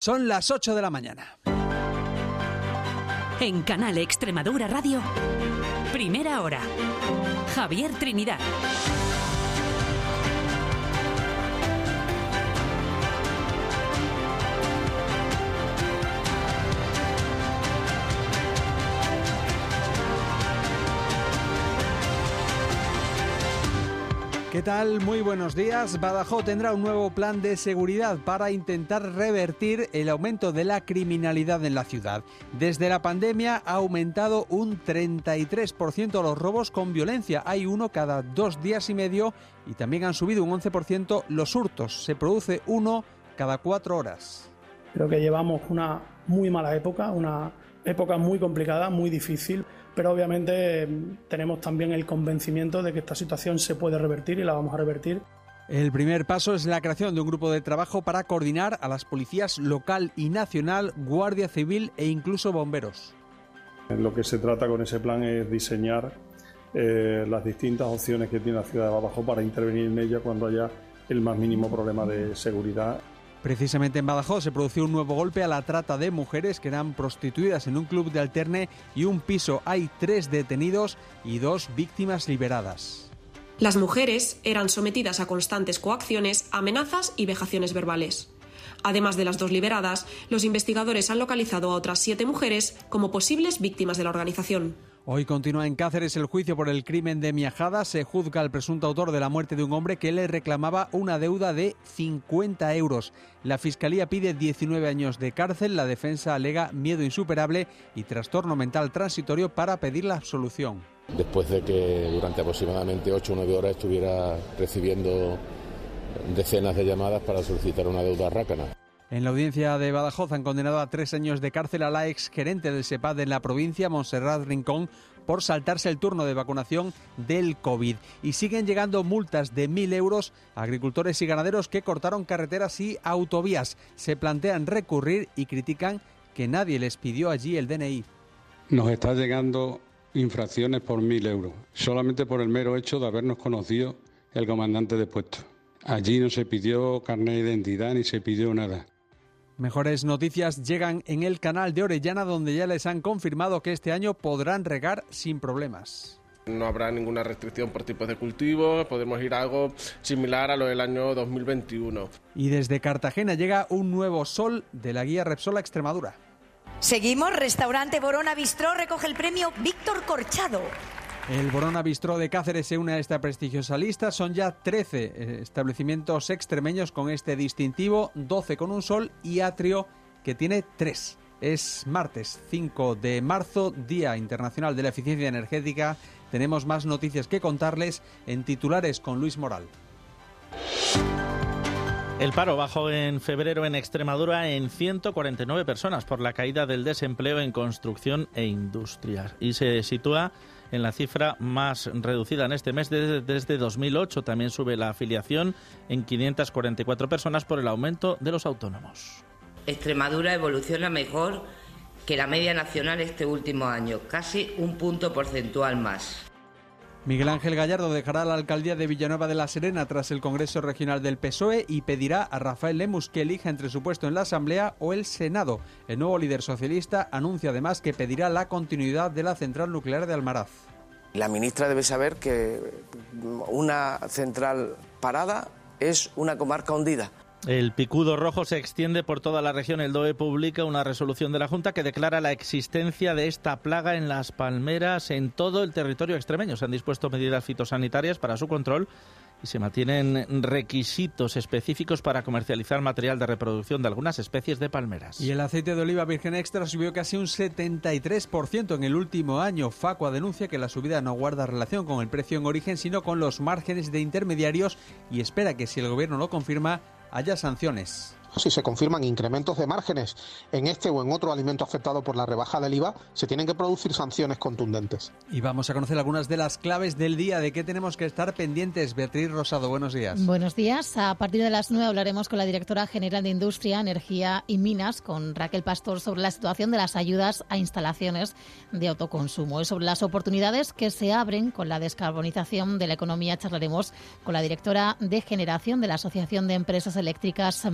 Son las 8 de la mañana. En Canal Extremadura Radio, Primera Hora. Javier Trinidad. ¿Qué tal? Muy buenos días. Badajoz tendrá un nuevo plan de seguridad para intentar revertir el aumento de la criminalidad en la ciudad. Desde la pandemia ha aumentado un 33% los robos con violencia. Hay uno cada 2 días y medio y también han subido un 11% los hurtos. Se produce uno cada 4 horas. Creo que llevamos una muy mala época, una época muy complicada, muy difícil. Pero obviamente tenemos también el convencimiento de que esta situación se puede revertir y la vamos a revertir. El primer paso es la creación de un grupo de trabajo para coordinar a las policías local y nacional, Guardia Civil e incluso bomberos. Lo que se trata con ese plan es diseñar las distintas opciones que tiene la ciudad de Badajoz para intervenir en ella cuando haya el más mínimo problema de seguridad. Precisamente en Badajoz se produció un nuevo golpe a la trata de mujeres que eran prostituidas en un club de alterne y un piso. Hay 3 detenidos y 2 víctimas liberadas. Las mujeres eran sometidas a constantes coacciones, amenazas y vejaciones verbales. Además de las 2 liberadas, los investigadores han localizado a otras 7 mujeres como posibles víctimas de la organización. Hoy continúa en Cáceres el juicio por el crimen de Miajada. Se juzga al presunto autor de la muerte de un hombre que le reclamaba una deuda de 50 euros. La Fiscalía pide 19 años de cárcel. La defensa alega miedo insuperable y trastorno mental transitorio para pedir la absolución. Después de que durante aproximadamente 8 o 9 horas estuviera recibiendo decenas de llamadas para solicitar una deuda rácana. En la audiencia de Badajoz han condenado a 3 años de cárcel a la exgerente del SEPAD en la provincia, Montserrat Rincón, por saltarse el turno de vacunación del COVID. Y siguen llegando multas de 1.000 euros a agricultores y ganaderos que cortaron carreteras y autovías. Se plantean recurrir y critican que nadie les pidió allí el DNI. Nos está llegando infracciones por 1.000 euros, solamente por el mero hecho de habernos conocido el comandante de puesto. Allí no se pidió carnet de identidad ni se pidió nada. Mejores noticias llegan en el canal de Orellana, donde ya les han confirmado que este año podrán regar sin problemas. No habrá ninguna restricción por tipos de cultivos, podemos ir a algo similar a lo del año 2021. Y desde Cartagena llega un nuevo sol de la guía Repsol a Extremadura. Seguimos, restaurante Borona Bistró recoge el premio Víctor Corchado. El Borona Bistró de Cáceres se une a esta prestigiosa lista. Son ya 13 establecimientos extremeños con este distintivo, 12 con un sol y atrio que tiene 3. Es martes 5 de marzo, Día Internacional de la Eficiencia Energética. Tenemos más noticias que contarles en titulares con Luis Moral. El paro bajó en febrero en Extremadura en 149 personas por la caída del desempleo en construcción e industria y se sitúa en la cifra más reducida en este mes desde 2008. También sube la afiliación en 544 personas por el aumento de los autónomos. Extremadura evoluciona mejor que la media nacional este último año, casi un punto porcentual más. Miguel Ángel Gallardo dejará la alcaldía de Villanueva de la Serena tras el Congreso Regional del PSOE y pedirá a Rafael Lemus que elija entre su puesto en la Asamblea o el Senado. El nuevo líder socialista anuncia además que pedirá la continuidad de la central nuclear de Almaraz. La ministra debe saber que una central parada es una comarca hundida. El picudo rojo se extiende por toda la región. El DOE publica una resolución de la Junta que declara la existencia de esta plaga en las palmeras en todo el territorio extremeño. Se han dispuesto medidas fitosanitarias para su control y se mantienen requisitos específicos para comercializar material de reproducción de algunas especies de palmeras. Y el aceite de oliva virgen extra subió casi un 73% en el último año. Facua denuncia que la subida no guarda relación con el precio en origen, sino con los márgenes de intermediarios y espera que si el gobierno lo confirma, haya sanciones. Si se confirman incrementos de márgenes en este o en otro alimento afectado por la rebaja del IVA, se tienen que producir sanciones contundentes. Y vamos a conocer algunas de las claves del día, de qué tenemos que estar pendientes. Beatriz Rosado, buenos días. Buenos días. A partir de las 9 hablaremos con la directora general de Industria, Energía y Minas, con Raquel Pastor, sobre la situación de las ayudas a instalaciones de autoconsumo y sobre las oportunidades que se abren con la descarbonización de la economía. Charlaremos con la directora de Generación de la Asociación de Empresas Eléctricas, Marta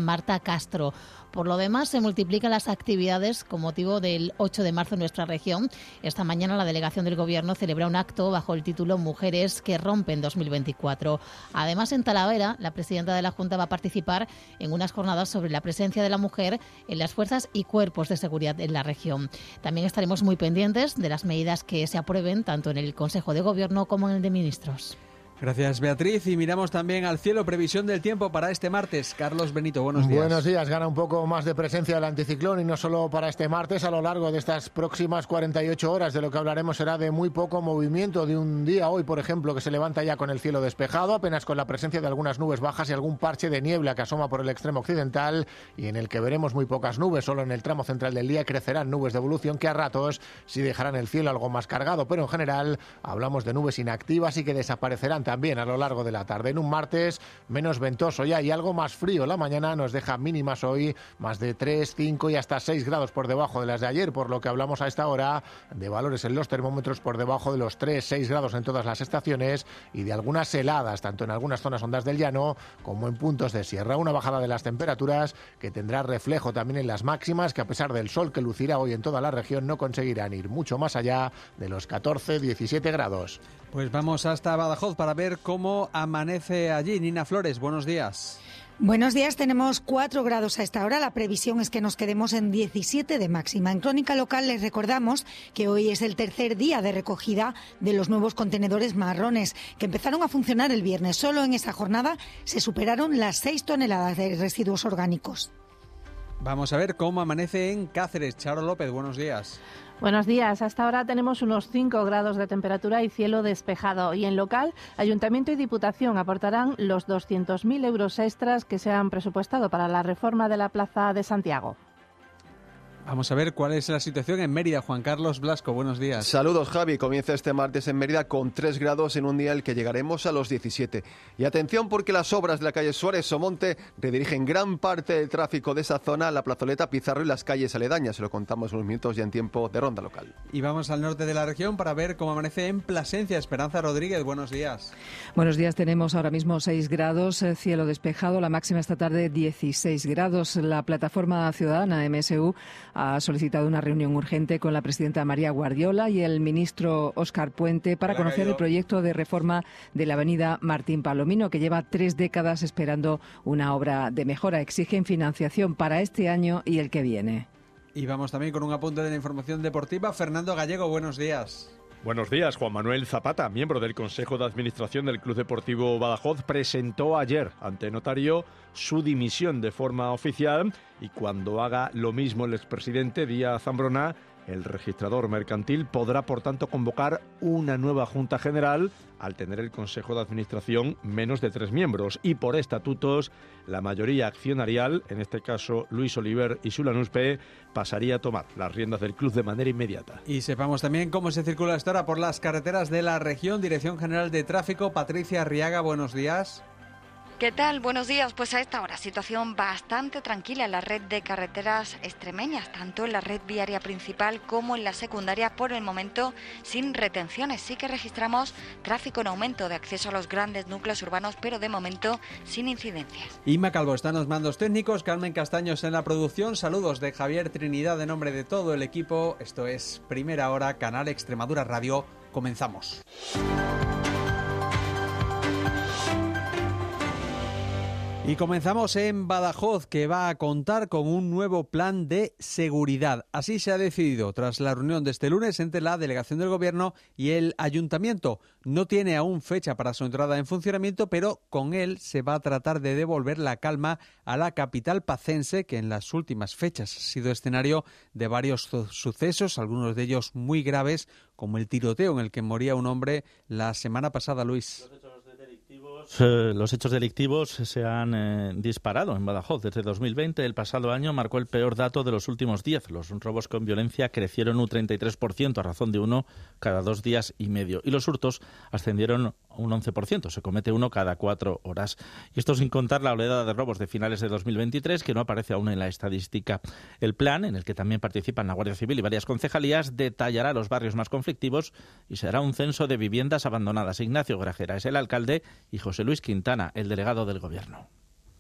Castro. Por lo demás, se multiplican las actividades con motivo del 8 de marzo en nuestra región. Esta mañana la delegación del Gobierno celebra un acto bajo el título Mujeres que rompen 2024. Además, en Talavera, la presidenta de la Junta va a participar en unas jornadas sobre la presencia de la mujer en las fuerzas y cuerpos de seguridad en la región. También estaremos muy pendientes de las medidas que se aprueben tanto en el Consejo de Gobierno como en el de Ministros. Gracias, Beatriz. Y miramos también al cielo. Previsión del tiempo para este martes. Carlos Benito, buenos días. Buenos días. Gana un poco más de presencia el anticiclón y no solo para este martes. A lo largo de estas próximas 48 horas de lo que hablaremos será de muy poco movimiento. De un día hoy, por ejemplo, que se levanta ya con el cielo despejado, apenas con la presencia de algunas nubes bajas y algún parche de niebla que asoma por el extremo occidental y en el que veremos muy pocas nubes. Solo en el tramo central del día crecerán nubes de evolución que a ratos sí dejarán el cielo algo más cargado. Pero en general hablamos de nubes inactivas y que desaparecerán también a lo largo de la tarde. En un martes menos ventoso ya y algo más frío. La mañana nos deja mínimas hoy más de 3, 5 y hasta 6 grados por debajo de las de ayer, por lo que hablamos a esta hora de valores en los termómetros por debajo de los 3, 6 grados en todas las estaciones y de algunas heladas, tanto en algunas zonas hondas del llano como en puntos de sierra. Una bajada de las temperaturas que tendrá reflejo también en las máximas, que a pesar del sol que lucirá hoy en toda la región no conseguirán ir mucho más allá de los 14, 17 grados. Pues vamos hasta Badajoz para ver cómo amanece allí. Nina Flores, buenos días. Buenos días, tenemos 4 grados a esta hora. La previsión es que nos quedemos en 17 de máxima. En Crónica Local les recordamos que hoy es el tercer día de recogida de los nuevos contenedores marrones que empezaron a funcionar el viernes. Solo en esa jornada se superaron las 6 toneladas de residuos orgánicos. Vamos a ver cómo amanece en Cáceres. Charo López, buenos días. Buenos días. Hasta ahora tenemos unos 5 grados de temperatura y cielo despejado. Y en local, Ayuntamiento y Diputación aportarán los 200.000 euros extras que se han presupuestado para la reforma de la Plaza de Santiago. Vamos a ver cuál es la situación en Mérida. Juan Carlos Blasco, buenos días. Saludos, Javi. Comienza este martes en Mérida con 3 grados en un día en el que llegaremos a los 17. Y atención porque las obras de la calle Suárez-Somonte redirigen gran parte del tráfico de esa zona a la plazoleta Pizarro y las calles aledañas. Se lo contamos unos minutos ya en tiempo de ronda local. Y vamos al norte de la región para ver cómo amanece en Plasencia. Esperanza Rodríguez, buenos días. Buenos días. Tenemos ahora mismo 6 grados, cielo despejado. La máxima esta tarde 16 grados. La plataforma ciudadana MSU ha solicitado una reunión urgente con la presidenta María Guardiola y el ministro Óscar Puente para conocer el proyecto de reforma de la avenida Martín Palomino, que lleva 3 décadas esperando una obra de mejora. Exigen financiación para este año y el que viene. Y vamos también con un apunte de la información deportiva. Fernando Gallego, buenos días. Buenos días. Juan Manuel Zapata, miembro del Consejo de Administración del Club Deportivo Badajoz, presentó ayer ante notario su dimisión de forma oficial y cuando haga lo mismo el expresidente Díaz Zambrona, el registrador mercantil podrá, por tanto, convocar una nueva Junta General al tener el Consejo de Administración menos de 3 miembros. Y por estatutos, la mayoría accionarial, en este caso Luis Oliver y Sula Nuspe, pasaría a tomar las riendas del club de manera inmediata. Y sepamos también cómo se circula esta hora por las carreteras de la región. Dirección General de Tráfico, Patricia Arriaga, buenos días. ¿Qué tal? Buenos días. Pues a esta hora situación bastante tranquila en la red de carreteras extremeñas, tanto en la red viaria principal como en la secundaria, por el momento sin retenciones. Sí que registramos tráfico en aumento de acceso a los grandes núcleos urbanos, pero de momento sin incidencias. Inma Calvo está en los mandos técnicos, Carmen Castaños en la producción. Saludos de Javier Trinidad en nombre de todo el equipo. Esto es Primera Hora, Canal Extremadura Radio. Comenzamos. Y comenzamos en Badajoz, que va a contar con un nuevo plan de seguridad. Así se ha decidido tras la reunión de este lunes entre la delegación del Gobierno y el Ayuntamiento. No tiene aún fecha para su entrada en funcionamiento, pero con él se va a tratar de devolver la calma a la capital pacense, que en las últimas fechas ha sido escenario de varios sucesos, algunos de ellos muy graves, como el tiroteo en el que moría un hombre la semana pasada, Luis. Los hechos delictivos se han disparado en Badajoz desde 2020. El pasado año marcó el peor dato de los últimos 10. Los robos con violencia crecieron un 33% a razón de 1 cada 2 días y medio. Y los hurtos ascendieron un 11%. Se comete uno cada 4 horas. Y esto sin contar la oleada de robos de finales de 2023, que no aparece aún en la estadística. El plan, en el que también participan la Guardia Civil y varias concejalías, detallará los barrios más conflictivos y será un censo de viviendas abandonadas. Ignacio Grajera es el alcalde y José Luis Quintana, el delegado del Gobierno.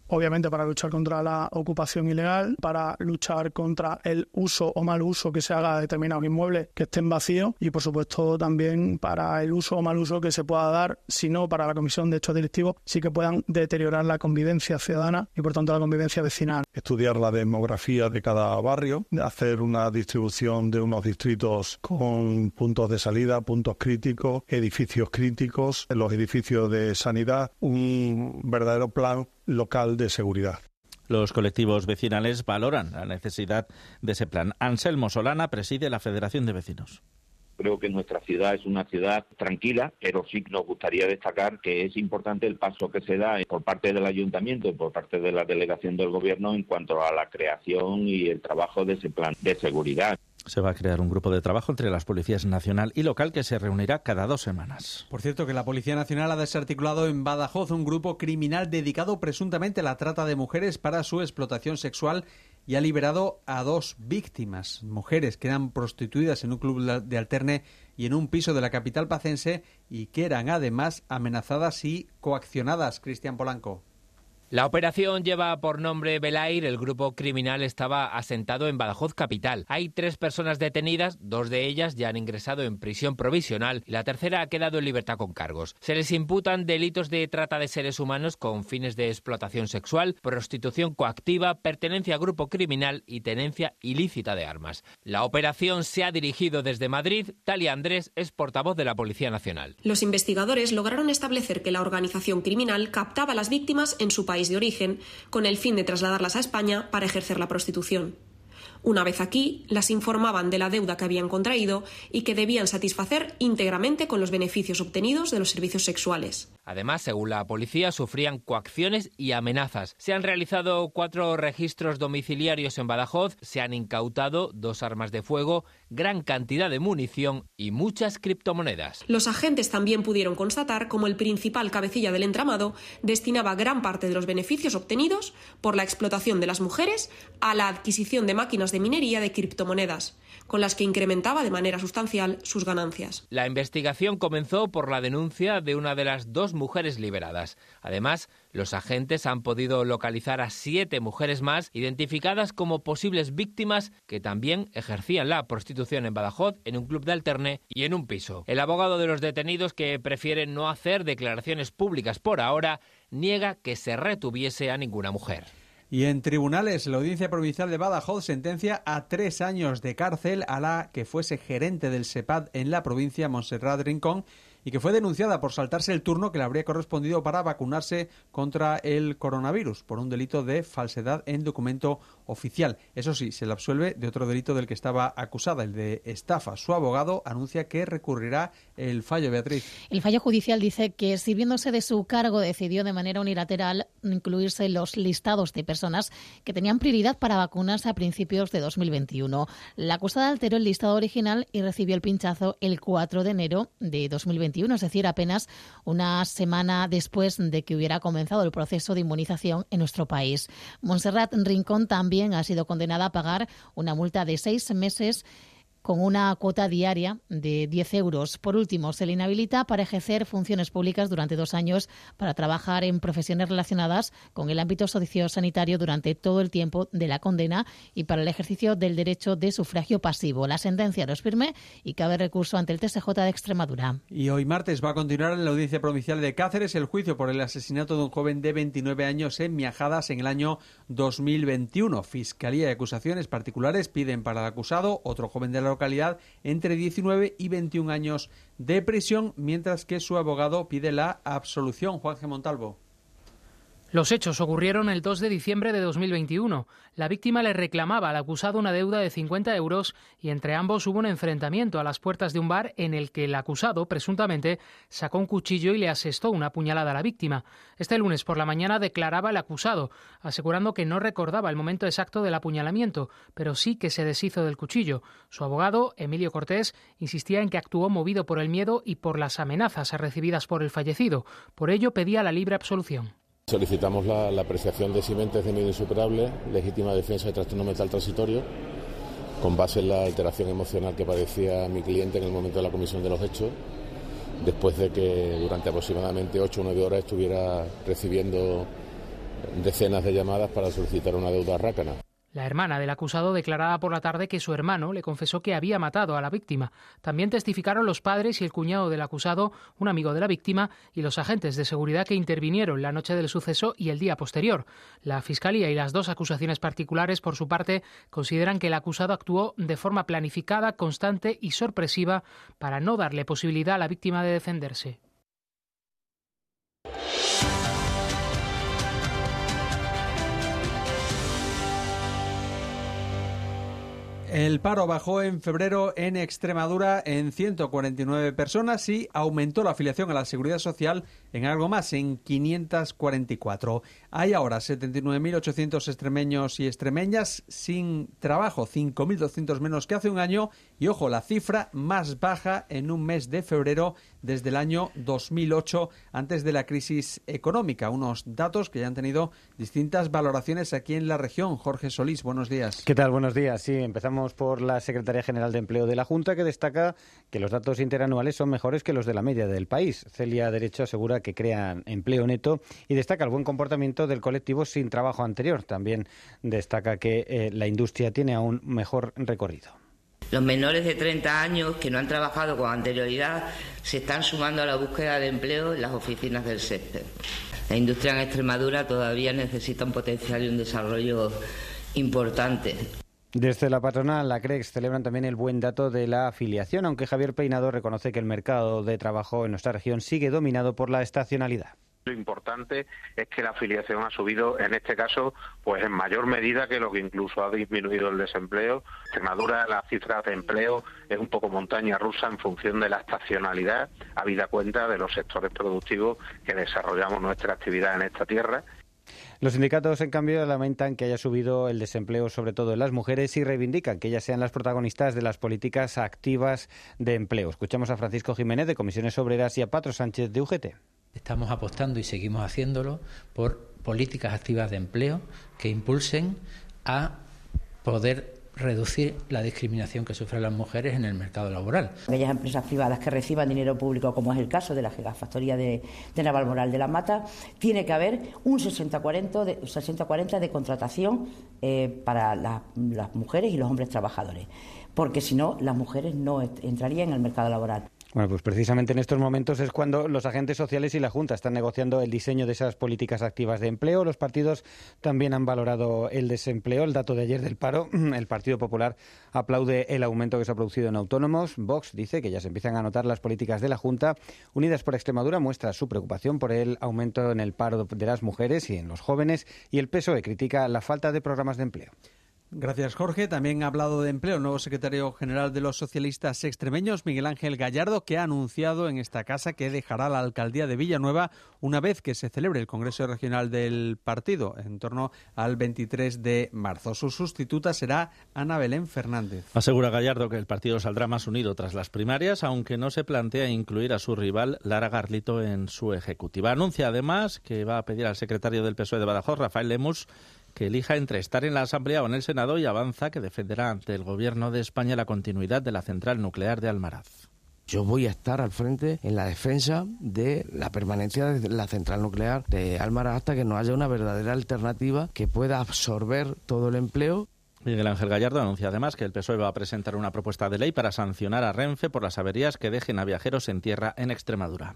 obviamente para luchar contra la ocupación ilegal, para luchar contra el uso o mal uso que se haga de determinados inmuebles que estén vacíos y, por supuesto, también para el uso o mal uso que se pueda dar, si no para la comisión de hechos delictivos, sí que puedan deteriorar la convivencia ciudadana y, por tanto, la convivencia vecinal. Estudiar la demografía de cada barrio, hacer una distribución de unos distritos con puntos de salida, puntos críticos, edificios críticos, los edificios de sanidad, un verdadero plan local de seguridad. Los colectivos vecinales valoran la necesidad de ese plan. Anselmo Solana preside la Federación de Vecinos. Creo que nuestra ciudad es una ciudad tranquila, pero sí nos gustaría destacar que es importante el paso que se da por parte del Ayuntamiento y por parte de la Delegación del Gobierno en cuanto a la creación y el trabajo de ese plan de seguridad. Se va a crear un grupo de trabajo entre las policías nacional y local que se reunirá cada 2 semanas. Por cierto, que la Policía Nacional ha desarticulado en Badajoz un grupo criminal dedicado presuntamente a la trata de mujeres para su explotación sexual y ha liberado a 2 víctimas, mujeres que eran prostituidas en un club de alterne y en un piso de la capital pacense y que eran además amenazadas y coaccionadas. Cristian Polanco. La operación lleva por nombre Belair. El grupo criminal estaba asentado en Badajoz capital. Hay 3 personas detenidas, 2 de ellas ya han ingresado en prisión provisional y la tercera ha quedado en libertad con cargos. Se les imputan delitos de trata de seres humanos con fines de explotación sexual, prostitución coactiva, pertenencia a grupo criminal y tenencia ilícita de armas. La operación se ha dirigido desde Madrid. Talia Andrés es portavoz de la Policía Nacional. Los investigadores lograron establecer que la organización criminal captaba a las víctimas en su país de origen con el fin de trasladarlas a España para ejercer la prostitución. Una vez aquí, las informaban de la deuda que habían contraído y que debían satisfacer íntegramente con los beneficios obtenidos de los servicios sexuales. Además, según la policía, sufrían coacciones y amenazas. Se han realizado 4 registros domiciliarios en Badajoz, se han incautado 2 armas de fuego, gran cantidad de munición y muchas criptomonedas. Los agentes también pudieron constatar cómo el principal cabecilla del entramado destinaba gran parte de los beneficios obtenidos por la explotación de las mujeres a la adquisición de máquinas de minería de criptomonedas, con las que incrementaba de manera sustancial sus ganancias. La investigación comenzó por la denuncia de una de las 2 mujeres liberadas. Además, los agentes han podido localizar a 7 mujeres más identificadas como posibles víctimas que también ejercían la prostitución en Badajoz, en un club de alterne y en un piso. El abogado de los detenidos, que prefiere no hacer declaraciones públicas por ahora, niega que se retuviese a ninguna mujer. Y en tribunales, la Audiencia Provincial de Badajoz sentencia a 3 años de cárcel a la que fuese gerente del SEPAD en la provincia, Montserrat Rincón, y que fue denunciada por saltarse el turno que le habría correspondido para vacunarse contra el coronavirus por un delito de falsedad en documento oficial. Eso sí, se le absuelve de otro delito del que estaba acusada, el de estafa. Su abogado anuncia que recurrirá el fallo. Beatriz. El fallo judicial dice que, sirviéndose de su cargo, decidió de manera unilateral incluirse en los listados de personas que tenían prioridad para vacunarse a principios de 2021. La acusada alteró el listado original y recibió el pinchazo el 4 de enero de 2021. Es decir, apenas una semana después de que hubiera comenzado el proceso de inmunización en nuestro país. Montserrat Rincón también ha sido condenada a pagar una multa de 6 meses con una cuota diaria de 10 euros. Por último, se le inhabilita para ejercer funciones públicas durante 2 años para trabajar en profesiones relacionadas con el ámbito sociosanitario durante todo el tiempo de la condena y para el ejercicio del derecho de sufragio pasivo. La sentencia no es firme y cabe recurso ante el TSJ de Extremadura. Y hoy martes va a continuar en la Audiencia Provincial de Cáceres el juicio por el asesinato de un joven de 29 años en Miajadas en el año 2021. Fiscalía y acusaciones particulares piden para el acusado, otro joven de la localidad, entre 19 y 21 años de prisión, mientras que su abogado pide la absolución. Juan G. Montalvo. Los hechos ocurrieron el 2 de diciembre de 2021. La víctima le reclamaba al acusado una deuda de 50 euros y entre ambos hubo un enfrentamiento a las puertas de un bar en el que el acusado, presuntamente, sacó un cuchillo y le asestó una puñalada a la víctima. Este lunes por la mañana declaraba el acusado, asegurando que no recordaba el momento exacto del apuñalamiento, pero sí que se deshizo del cuchillo. Su abogado, Emilio Cortés, insistía en que actuó movido por el miedo y por las amenazas recibidas por el fallecido. Por ello pedía la libre absolución. Solicitamos la apreciación de Simentes de miedo insuperable, legítima defensa de trastorno mental transitorio, con base en la alteración emocional que padecía mi cliente en el momento de la comisión de los hechos, después de que durante aproximadamente 8 o 9 horas estuviera recibiendo decenas de llamadas para solicitar una deuda rácana. La hermana del acusado declaraba por la tarde que su hermano le confesó que había matado a la víctima. También testificaron los padres y el cuñado del acusado, un amigo de la víctima, y los agentes de seguridad que intervinieron la noche del suceso y el día posterior. La Fiscalía y las dos acusaciones particulares, por su parte, consideran que el acusado actuó de forma planificada, constante y sorpresiva para no darle posibilidad a la víctima de defenderse. El paro bajó en febrero en Extremadura en 149 personas y aumentó la afiliación a la Seguridad Social en algo más, en 544. Hay ahora 79.800 extremeños y extremeñas sin trabajo, 5.200 menos que hace un año y, ojo, la cifra más baja en un mes de febrero desde el año 2008, antes de la crisis económica. Unos datos que ya han tenido distintas valoraciones aquí en la región. Jorge Solís, buenos días. ¿Qué tal? Buenos días. Sí, empezamos por la Secretaría General de Empleo de la Junta, que destaca que los datos interanuales son mejores que los de la media del país. Celia Derecho asegura que crean empleo neto y destaca el buen comportamiento del colectivo sin trabajo anterior. También destaca que la industria tiene aún mejor recorrido. Los menores de 30 años que no han trabajado con anterioridad se están sumando a la búsqueda de empleo en las oficinas del sector. La industria en Extremadura todavía necesita un potencial y un desarrollo importante. Desde la patronal, la CREX, celebran también el buen dato de la afiliación, aunque Javier Peinado reconoce que el mercado de trabajo en nuestra región sigue dominado por la estacionalidad. Lo importante es que la afiliación ha subido, en este caso, pues en mayor medida que lo que incluso ha disminuido el desempleo. En Extremadura, las cifras de empleo es un poco montaña rusa en función de la estacionalidad, habida cuenta de los sectores productivos que desarrollamos nuestra actividad en esta tierra. Los sindicatos, en cambio, lamentan que haya subido el desempleo, sobre todo en las mujeres, y reivindican que ellas sean las protagonistas de las políticas activas de empleo. Escuchamos a Francisco Jiménez, de Comisiones Obreras, y a Patro Sánchez, de UGT. Estamos apostando y seguimos haciéndolo por políticas activas de empleo que impulsen a poder reducir la discriminación que sufren las mujeres en el mercado laboral. Aquellas empresas privadas que reciban dinero público, como es el caso de la Gigafactoría de Navalmoral de la Mata, tiene que haber un 60-40 de contratación para las mujeres y los hombres trabajadores, porque si no, las mujeres no entrarían en el mercado laboral. Bueno, pues precisamente en estos momentos es cuando los agentes sociales y la Junta están negociando el diseño de esas políticas activas de empleo. Los partidos también han valorado el desempleo. El dato de ayer del paro, el Partido Popular aplaude el aumento que se ha producido en autónomos. Vox dice que ya se empiezan a notar las políticas de la Junta. Unidas por Extremadura muestra su preocupación por el aumento en el paro de las mujeres y en los jóvenes. Y el PSOE critica la falta de programas de empleo. Gracias, Jorge. También ha hablado de empleo el nuevo secretario general de los socialistas extremeños, Miguel Ángel Gallardo, que ha anunciado en esta casa que dejará la alcaldía de Villanueva una vez que se celebre el Congreso Regional del partido, en torno al 23 de marzo. Su sustituta será Ana Belén Fernández. Asegura Gallardo que el partido saldrá más unido tras las primarias, aunque no se plantea incluir a su rival Lara Garlito en su ejecutiva. Anuncia además que va a pedir al secretario del PSOE de Badajoz, Rafael Lemus, que elija entre estar en la Asamblea o en el Senado, y avanza que defenderá ante el Gobierno de España la continuidad de la central nuclear de Almaraz. Yo voy a estar al frente en la defensa de la permanencia de la central nuclear de Almaraz hasta que no haya una verdadera alternativa que pueda absorber todo el empleo. Miguel Ángel Gallardo anuncia además que el PSOE va a presentar una propuesta de ley para sancionar a Renfe por las averías que dejen a viajeros en tierra en Extremadura.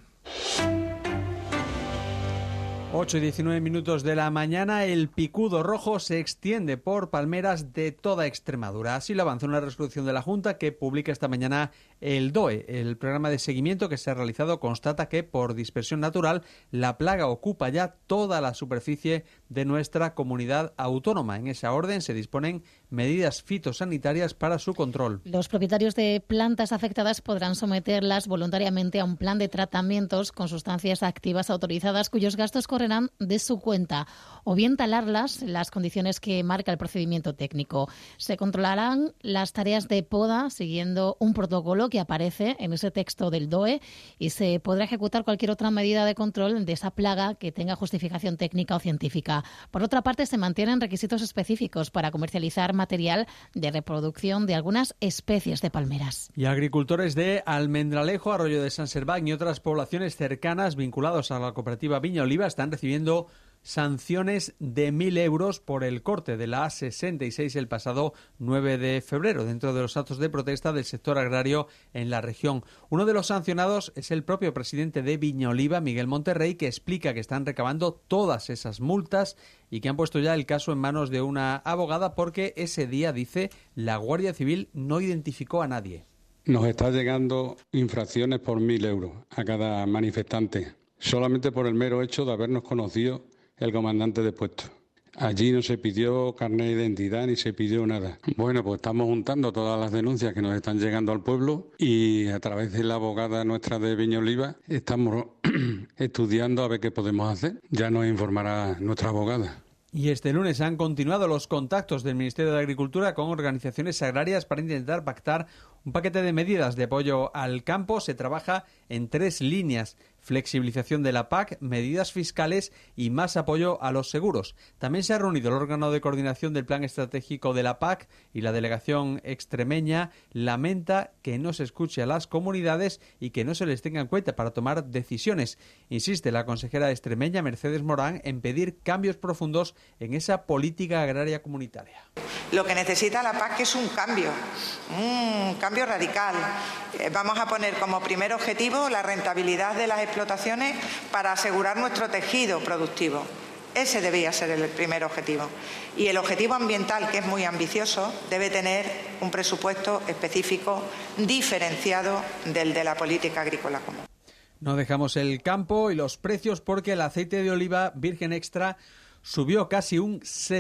8:19 de la mañana, el picudo rojo se extiende por palmeras de toda Extremadura. Así lo avanza una resolución de la Junta que publica esta mañana el DOE. El programa de seguimiento que se ha realizado constata que por dispersión natural la plaga ocupa ya toda la superficie de nuestra comunidad autónoma. En esa orden se disponen medidas fitosanitarias para su control. Los propietarios de plantas afectadas podrán someterlas voluntariamente a un plan de tratamientos con sustancias activas autorizadas cuyos gastos correrán de su cuenta, o bien talarlas en las condiciones que marca el procedimiento técnico. Se controlarán las tareas de poda siguiendo un protocolo que aparece en ese texto del DOE, y se podrá ejecutar cualquier otra medida de control de esa plaga que tenga justificación técnica o científica. Por otra parte, se mantienen requisitos específicos para comercializar material de reproducción de algunas especies de palmeras. Y agricultores de Almendralejo, Arroyo de San Serván y otras poblaciones cercanas vinculados a la cooperativa Viña Oliva están recibiendo sanciones de 1.000 euros por el corte de la A66 el pasado 9 de febrero, dentro de los actos de protesta del sector agrario en la región. Uno de los sancionados es el propio presidente de Viña-Oliva, Miguel Monterrey, que explica que están recabando todas esas multas y que han puesto ya el caso en manos de una abogada porque ese día, dice, la Guardia Civil no identificó a nadie. Nos está llegando infracciones por 1.000 euros a cada manifestante, solamente por el mero hecho de habernos conocido el comandante de puesto. Allí no se pidió carnet de identidad ni se pidió nada. Bueno, pues estamos juntando todas las denuncias que nos están llegando al pueblo y a través de la abogada nuestra de Viña-Oliva estamos estudiando a ver qué podemos hacer. Ya nos informará nuestra abogada. Y este lunes han continuado los contactos del Ministerio de Agricultura con organizaciones agrarias para intentar pactar un paquete de medidas de apoyo al campo. Se trabaja en 3 líneas: flexibilización de la PAC, medidas fiscales y más apoyo a los seguros. También se ha reunido el órgano de coordinación del Plan Estratégico de la PAC y la delegación extremeña lamenta que no se escuche a las comunidades y que no se les tenga en cuenta para tomar decisiones. Insiste la consejera extremeña Mercedes Morán en pedir cambios profundos en esa política agraria comunitaria. Lo que necesita la PAC es un cambio radical. Vamos a poner como primer objetivo la rentabilidad de las explotaciones para asegurar nuestro tejido productivo. Ese debía ser el primer objetivo. Y el objetivo ambiental, que es muy ambicioso, debe tener un presupuesto específico diferenciado del de la política agrícola común. No dejamos el campo y los precios porque el aceite de oliva virgen extra subió casi un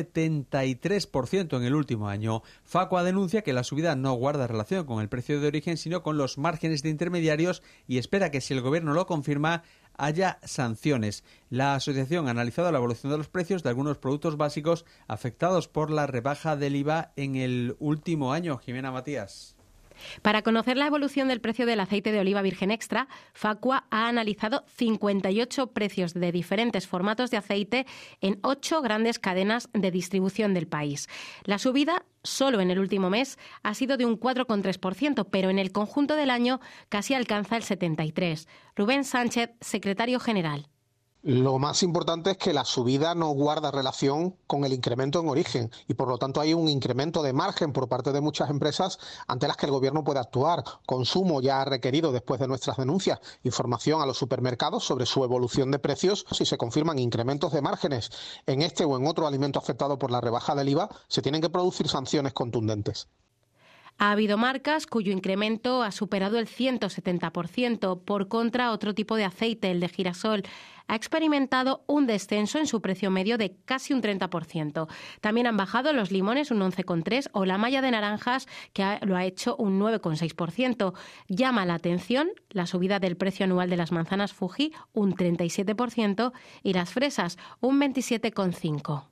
73% en el último año. Facua denuncia que la subida no guarda relación con el precio de origen, sino con los márgenes de intermediarios y espera que, si el Gobierno lo confirma, haya sanciones. La asociación ha analizado la evolución de los precios de algunos productos básicos afectados por la rebaja del IVA en el último año. Jimena Matías. Para conocer la evolución del precio del aceite de oliva virgen extra, Facua ha analizado 58 precios de diferentes formatos de aceite en 8 grandes cadenas de distribución del país. La subida solo en el último mes ha sido de un 4,3%, pero en el conjunto del año casi alcanza el 73%. Rubén Sánchez, secretario general. Lo más importante es que la subida no guarda relación con el incremento en origen y, por lo tanto, hay un incremento de margen por parte de muchas empresas ante las que el Gobierno puede actuar. Consumo ya ha requerido, después de nuestras denuncias, información a los supermercados sobre su evolución de precios. Si se confirman incrementos de márgenes en este o en otro alimento afectado por la rebaja del IVA, se tienen que producir sanciones contundentes. Ha habido marcas cuyo incremento ha superado el 170%. Por contra, otro tipo de aceite, el de girasol, ha experimentado un descenso en su precio medio de casi un 30%. También han bajado los limones un 11,3% o la malla de naranjas, que lo ha hecho un 9,6%. Llama la atención la subida del precio anual de las manzanas Fuji, un 37%, y las fresas, un 27,5%.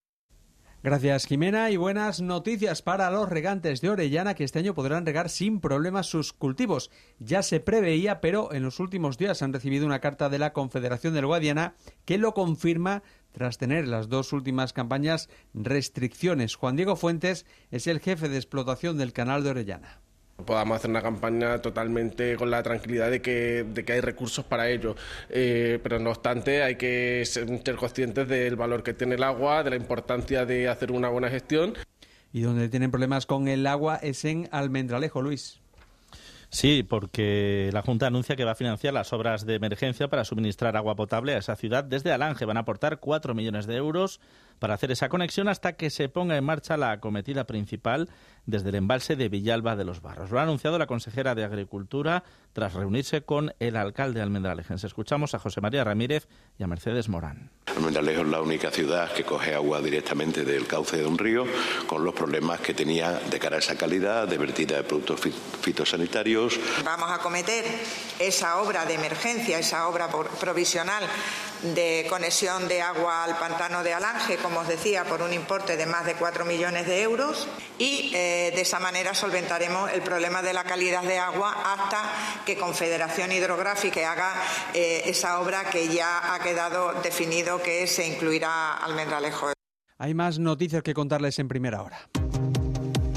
Gracias, Jimena, y buenas noticias para los regantes de Orellana, que este año podrán regar sin problemas sus cultivos. Ya se preveía, pero en los últimos días han recibido una carta de la Confederación del Guadiana que lo confirma tras tener las 2 últimas campañas restricciones. Juan Diego Fuentes es el jefe de explotación del canal de Orellana. Podamos hacer una campaña totalmente con la tranquilidad de que hay recursos para ello, pero no obstante hay que ser conscientes del valor que tiene el agua, de la importancia de hacer una buena gestión. Y donde tienen problemas con el agua es en Almendralejo, Luis. Sí, porque la Junta anuncia que va a financiar las obras de emergencia para suministrar agua potable a esa ciudad desde Alange. Van a aportar 4 millones de euros para hacer esa conexión hasta que se ponga en marcha la acometida principal desde el embalse de Villalba de los Barros. Lo ha anunciado la consejera de Agricultura tras reunirse con el alcalde almendralejense. Escuchamos a José María Ramírez y a Mercedes Morán. Almendralejo es la única ciudad que coge agua directamente del cauce de un río, con los problemas que tenía de cara a esa calidad, de vertida de productos fitosanitarios. Vamos a acometer esa obra de emergencia, esa obra provisional de conexión de agua al pantano de Alange, como os decía, por un importe de más de 4 millones de euros y de esa manera solventaremos el problema de la calidad de agua hasta que Confederación Hidrográfica haga esa obra que ya ha quedado definido que se incluirá Almendralejo. Hay más noticias que contarles en primera hora.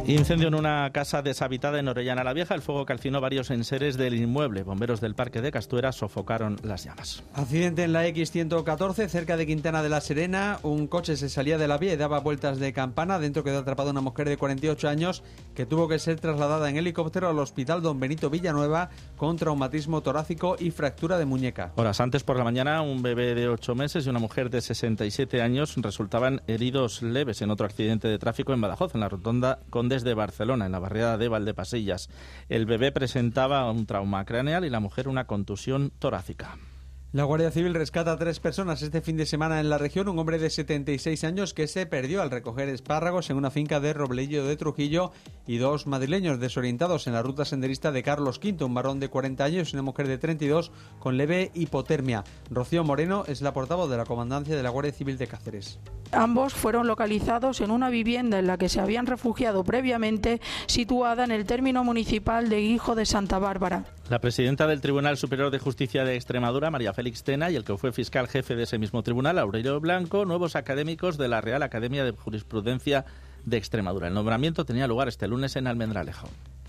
Incendio en una casa deshabitada en Orellana la Vieja. El fuego calcinó varios enseres del inmueble. Bomberos del Parque de Castuera sofocaron las llamas. Accidente en la X114 cerca de Quintana de la Serena. Un coche se salía de la vía y daba vueltas de campana. Dentro quedó atrapada una mujer de 48 años que tuvo que ser trasladada en helicóptero al Hospital Don Benito Villanueva con traumatismo torácico y fractura de muñeca. Horas antes por la mañana, un bebé de 8 meses y una mujer de 67 años resultaban heridos leves en otro accidente de tráfico en Badajoz, en la rotonda Condes de Barcelona, en la barriada de Valdepasillas. El bebé presentaba un trauma craneal y la mujer una contusión torácica. La Guardia Civil rescata a 3 personas este fin de semana en la región. Un hombre de 76 años que se perdió al recoger espárragos en una finca de Robleillo de Trujillo y 2 madrileños desorientados en la ruta senderista de Carlos V, un varón de 40 años y una mujer de 32 con leve hipotermia. Rocío Moreno es la portavoz de la Comandancia de la Guardia Civil de Cáceres. Ambos fueron localizados en una vivienda en la que se habían refugiado previamente, situada en el término municipal de Guijo de Santa Bárbara. La presidenta del Tribunal Superior de Justicia de Extremadura, María Félix Tena, y el que fue fiscal jefe de ese mismo tribunal, Aurelio Blanco, nuevos académicos de la Real Academia de Jurisprudencia de Extremadura. El nombramiento tenía lugar este lunes en Almendralejo.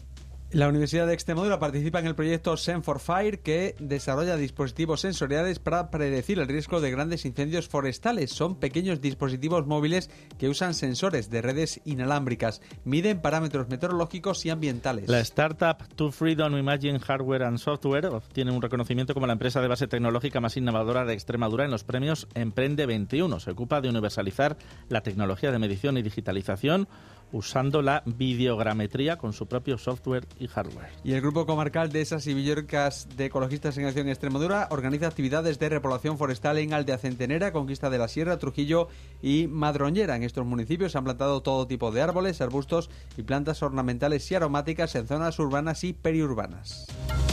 La Universidad de Extremadura participa en el proyecto Sen4Fire, que desarrolla dispositivos sensoriales para predecir el riesgo de grandes incendios forestales. Son pequeños dispositivos móviles que usan sensores de redes inalámbricas. Miden parámetros meteorológicos y ambientales. La startup To Freedom Imaging Hardware and Software obtiene un reconocimiento como la empresa de base tecnológica más innovadora de Extremadura en los premios Emprende 21. Se ocupa de universalizar la tecnología de medición y digitalización usando la videogrametría con su propio software y hardware. Y el Grupo Comarcal de Esas y Villorcas de Ecologistas en Acción Extremadura organiza actividades de repoblación forestal en Aldea Centenera, Conquista de la Sierra, Trujillo y Madroñera. En estos municipios se han plantado todo tipo de árboles, arbustos y plantas ornamentales y aromáticas en zonas urbanas y periurbanas.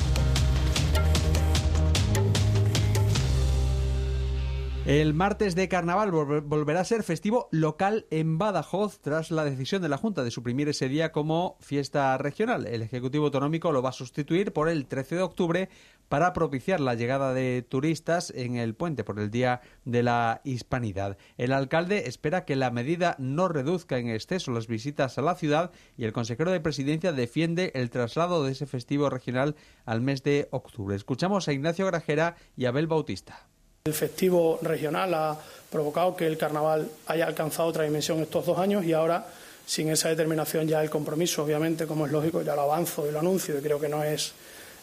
El martes de Carnaval volverá a ser festivo local en Badajoz tras la decisión de la Junta de suprimir ese día como fiesta regional. El Ejecutivo Autonómico lo va a sustituir por el 13 de octubre para propiciar la llegada de turistas en el puente por el Día de la Hispanidad. El alcalde espera que la medida no reduzca en exceso las visitas a la ciudad y el consejero de Presidencia defiende el traslado de ese festivo regional al mes de octubre. Escuchamos a Ignacio Grajera y a Abel Bautista. El festivo regional ha provocado que el carnaval haya alcanzado otra dimensión estos 2 años y ahora, sin esa determinación, ya el compromiso, obviamente, como es lógico, ya lo avanzo y lo anuncio y creo que no es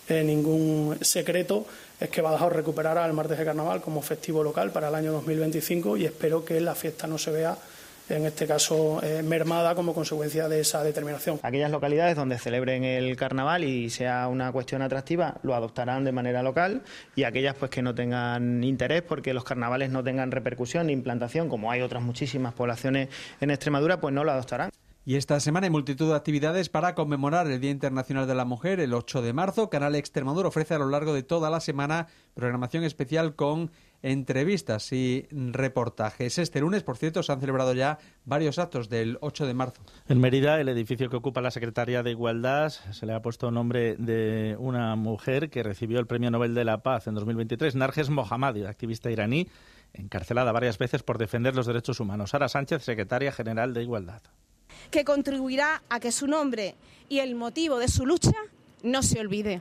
ningún secreto, es que Badajoz recuperará el martes de carnaval como festivo local para el año 2025 y espero que la fiesta no se vea, en este caso, mermada como consecuencia de esa determinación. Aquellas localidades donde celebren el carnaval y sea una cuestión atractiva lo adoptarán de manera local y aquellas pues que no tengan interés porque los carnavales no tengan repercusión ni implantación, como hay otras muchísimas poblaciones en Extremadura, pues no lo adoptarán. Y esta semana hay multitud de actividades para conmemorar el Día Internacional de la Mujer, el 8 de marzo. Canal Extremadura ofrece a lo largo de toda la semana programación especial con entrevistas y reportajes. Este lunes, por cierto, se han celebrado ya varios actos del 8 de marzo. En Mérida, el edificio que ocupa la Secretaría de Igualdad se le ha puesto nombre de una mujer que recibió el Premio Nobel de la Paz en 2023, Narges Mohammadi, activista iraní, encarcelada varias veces por defender los derechos humanos. Sara Sánchez, secretaria general de Igualdad. Que contribuirá a que su nombre y el motivo de su lucha no se olvide.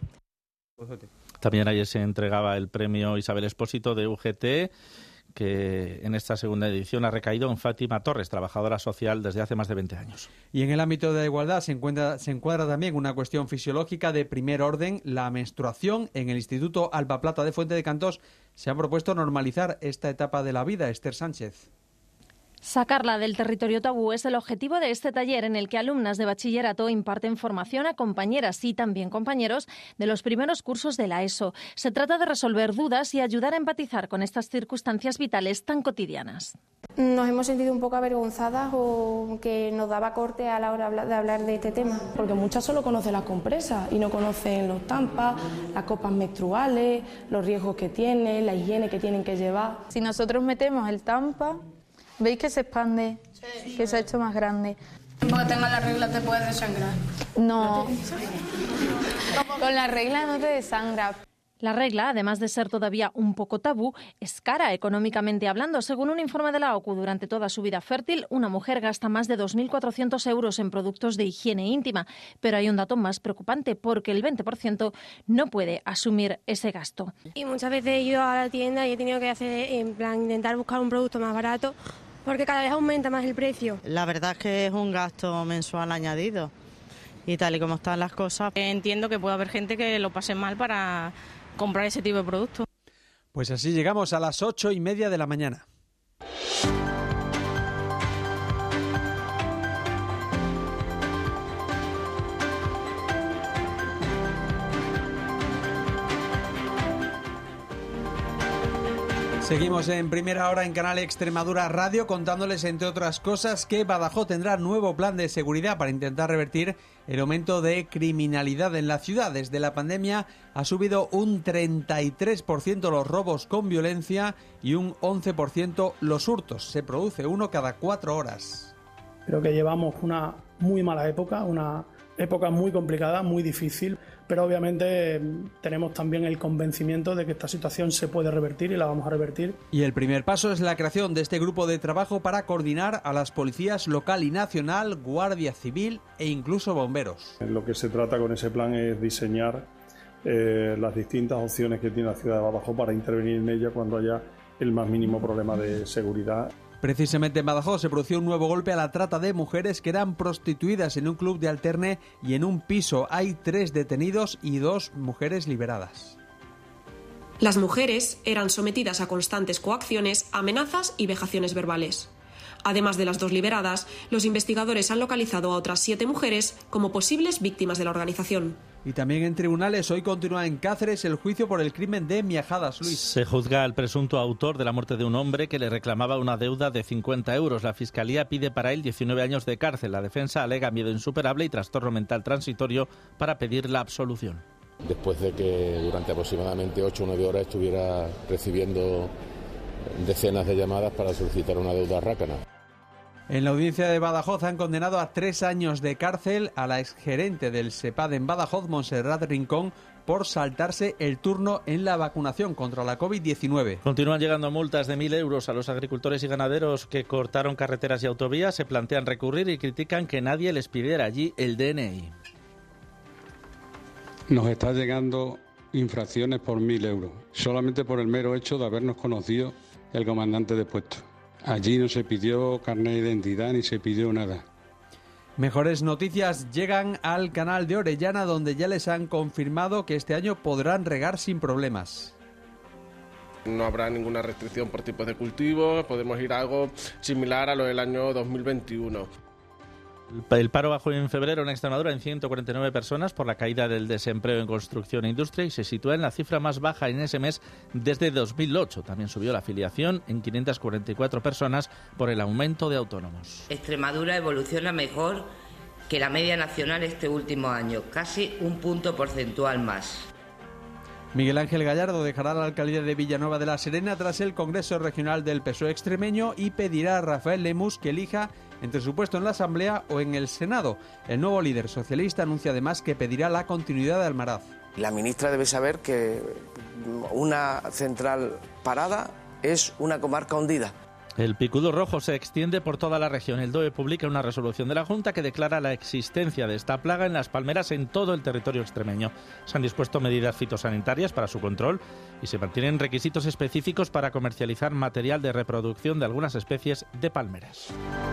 También ayer se entregaba el premio Isabel Expósito de UGT, que en esta segunda edición ha recaído en Fátima Torres, trabajadora social desde hace más de 20 años. Y en el ámbito de la igualdad se encuadra también una cuestión fisiológica de primer orden, la menstruación. En el Instituto Alba Plata de Fuente de Cantós se ha propuesto normalizar esta etapa de la vida. Esther Sánchez. Sacarla del territorio tabú es el objetivo de este taller en el que alumnas de bachillerato imparten formación a compañeras y también compañeros de los primeros cursos de la ESO. Se trata de resolver dudas y ayudar a empatizar con estas circunstancias vitales tan cotidianas. Nos hemos sentido un poco avergonzadas o que nos daba corte a la hora de hablar de este tema. Porque muchas solo conocen las compresas y no conocen los tampas, las copas menstruales, los riesgos que tienen, la higiene que tienen que llevar. Si nosotros metemos el tampa, ¿veis que se expande? Sí. Que se ha hecho más grande. Porque tengas la regla te puedes desangrar. No, con la regla no te desangra. La regla, además de ser todavía un poco tabú, es cara económicamente hablando. Según un informe de la OCU, durante toda su vida fértil, una mujer gasta más de 2.400 euros en productos de higiene íntima. Pero hay un dato más preocupante, porque el 20% no puede asumir ese gasto. Y muchas veces he ido a la tienda y he tenido que hacer, intentar buscar un producto más barato, porque cada vez aumenta más el precio. La verdad es que es un gasto mensual añadido. Y tal y como están las cosas, entiendo que puede haber gente que lo pase mal para comprar ese tipo de productos. Pues así llegamos a las 8:30 de la mañana. Seguimos en Primera Hora en Canal Extremadura Radio contándoles, entre otras cosas, que Badajoz tendrá nuevo plan de seguridad para intentar revertir el aumento de criminalidad en la ciudad. Desde la pandemia ha subido un 33% los robos con violencia y un 11% los hurtos. Se produce uno cada 4 horas. Creo que llevamos una muy mala época, una época muy complicada, muy difícil, pero obviamente tenemos también el convencimiento de que esta situación se puede revertir y la vamos a revertir. Y el primer paso es la creación de este grupo de trabajo para coordinar a las policías local y nacional, Guardia Civil e incluso bomberos. Lo que se trata con ese plan es diseñar las distintas opciones que tiene la ciudad de Badajoz para intervenir en ella cuando haya el más mínimo problema de seguridad. Precisamente en Badajoz se produjo un nuevo golpe a la trata de mujeres que eran prostituidas en un club de alterne y en un piso. Hay 3 detenidos y 2 mujeres liberadas. Las mujeres eran sometidas a constantes coacciones, amenazas y vejaciones verbales. Además de las 2 liberadas, los investigadores han localizado a otras 7 mujeres como posibles víctimas de la organización. Y también en tribunales, hoy continúa en Cáceres el juicio por el crimen de Miajadas, Luis. Se juzga al presunto autor de la muerte de un hombre que le reclamaba una deuda de 50 euros. La Fiscalía pide para él 19 años de cárcel. La defensa alega miedo insuperable y trastorno mental transitorio para pedir la absolución. Después de que durante aproximadamente 8 o 9 horas estuviera recibiendo decenas de llamadas para solicitar una deuda rácana. En la audiencia de Badajoz han condenado a 3 años de cárcel a la exgerente del SEPAD en Badajoz, Montserrat Rincón, por saltarse el turno en la vacunación contra la COVID-19. Continúan llegando multas de 1.000 euros a los agricultores y ganaderos que cortaron carreteras y autovías. Se plantean recurrir y critican que nadie les pidiera allí el DNI. Nos está llegando infracciones por 1.000 euros, solamente por el mero hecho de habernos conocido el comandante de puesto. Allí no se pidió carnet de identidad ni se pidió nada. Mejores noticias llegan al canal de Orellana, donde ya les han confirmado que este año podrán regar sin problemas. No habrá ninguna restricción por tipos de cultivos, podemos ir a algo similar a lo del año 2021. El paro bajó en febrero en Extremadura en 149 personas por la caída del desempleo en construcción e industria y se sitúa en la cifra más baja en ese mes desde 2008. También subió la afiliación en 544 personas por el aumento de autónomos. Extremadura evoluciona mejor que la media nacional este último año, casi un punto porcentual más. Miguel Ángel Gallardo dejará la alcaldía de Villanueva de la Serena tras el Congreso Regional del PSOE extremeño y pedirá a Rafael Lemus que elija entre su puesto en la Asamblea o en el Senado. El nuevo líder socialista anuncia además que pedirá la continuidad de Almaraz. La ministra debe saber que una central parada es una comarca hundida. El picudo rojo se extiende por toda la región. El DOE publica una resolución de la Junta que declara la existencia de esta plaga en las palmeras en todo el territorio extremeño. Se han dispuesto medidas fitosanitarias para su control y se mantienen requisitos específicos para comercializar material de reproducción de algunas especies de palmeras.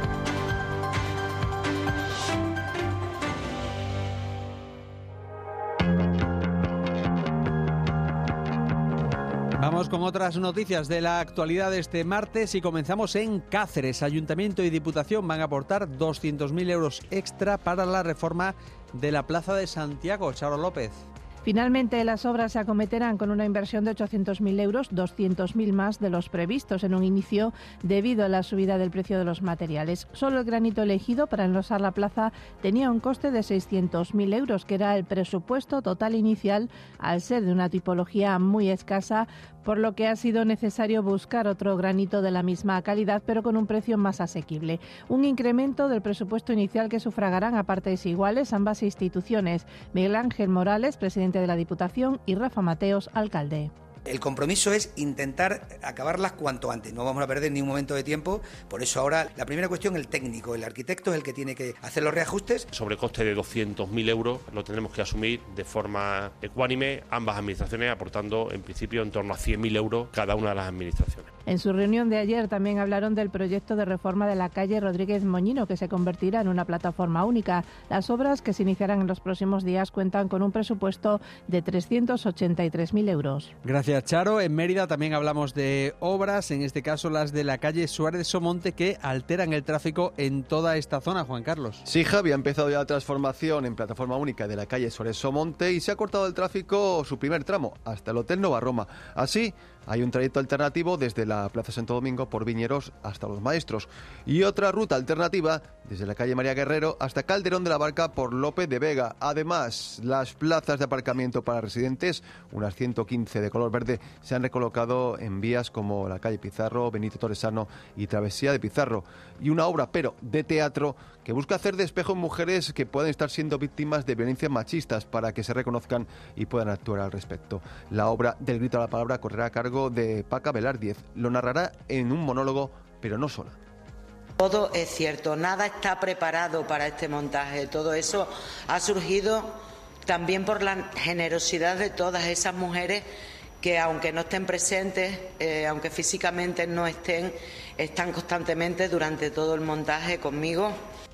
Vamos con otras noticias de la actualidad de este martes y comenzamos en Cáceres. Ayuntamiento y Diputación van a aportar 200.000 euros extra para la reforma de la Plaza de Santiago. Charo López. Finalmente, las obras se acometerán con una inversión de 800.000 euros, 200.000 más de los previstos en un inicio debido a la subida del precio de los materiales. Solo el granito elegido para enlosar la plaza tenía un coste de 600.000 euros, que era el presupuesto total inicial al ser de una tipología muy escasa, por lo que ha sido necesario buscar otro granito de la misma calidad, pero con un precio más asequible. Un incremento del presupuesto inicial que sufragarán a partes iguales ambas instituciones. Miguel Ángel Morales, presidente presidente de la Diputación, y Rafa Mateos, alcalde. El compromiso es intentar acabarlas cuanto antes, no vamos a perder ni un momento de tiempo, por eso ahora la primera cuestión, el técnico, el arquitecto es el que tiene que hacer los reajustes. Sobrecoste de 200.000 euros lo tendremos que asumir de forma ecuánime, ambas administraciones aportando en principio en torno a 100.000 euros cada una de las administraciones. En su reunión de ayer también hablaron del proyecto de reforma de la calle Rodríguez Moñino, que se convertirá en una plataforma única. Las obras, que se iniciarán en los próximos días, cuentan con un presupuesto de 383.000 euros. Gracias, Charo. En Mérida también hablamos de obras, en este caso las de la calle Suárez Somonte, que alteran el tráfico en toda esta zona, Juan Carlos. Sí, Javi, ha empezado ya la transformación en plataforma única de la calle Suárez Somonte y se ha cortado el tráfico su primer tramo, hasta el Hotel Nova Roma. Así, hay un trayecto alternativo desde la Plaza Santo Domingo por Viñeros hasta Los Maestros y otra ruta alternativa desde la calle María Guerrero hasta Calderón de la Barca por Lope de Vega. Además, las plazas de aparcamiento para residentes, unas 115 de color verde, se han recolocado en vías como la calle Pizarro, Benito Torresano y Travesía de Pizarro. Y una obra, pero de teatro, que busca hacer de espejo en mujeres que pueden estar siendo víctimas de violencias machistas para que se reconozcan y puedan actuar al respecto. La obra del Grito a la Palabra correrá a cargo de Paca Velardiez. Lo narrará en un monólogo, pero no sola. Todo es cierto, nada está preparado para este montaje. Todo eso ha surgido también por la generosidad de todas esas mujeres que, aunque no estén presentes, aunque físicamente no estén, están constantemente durante todo el montaje conmigo.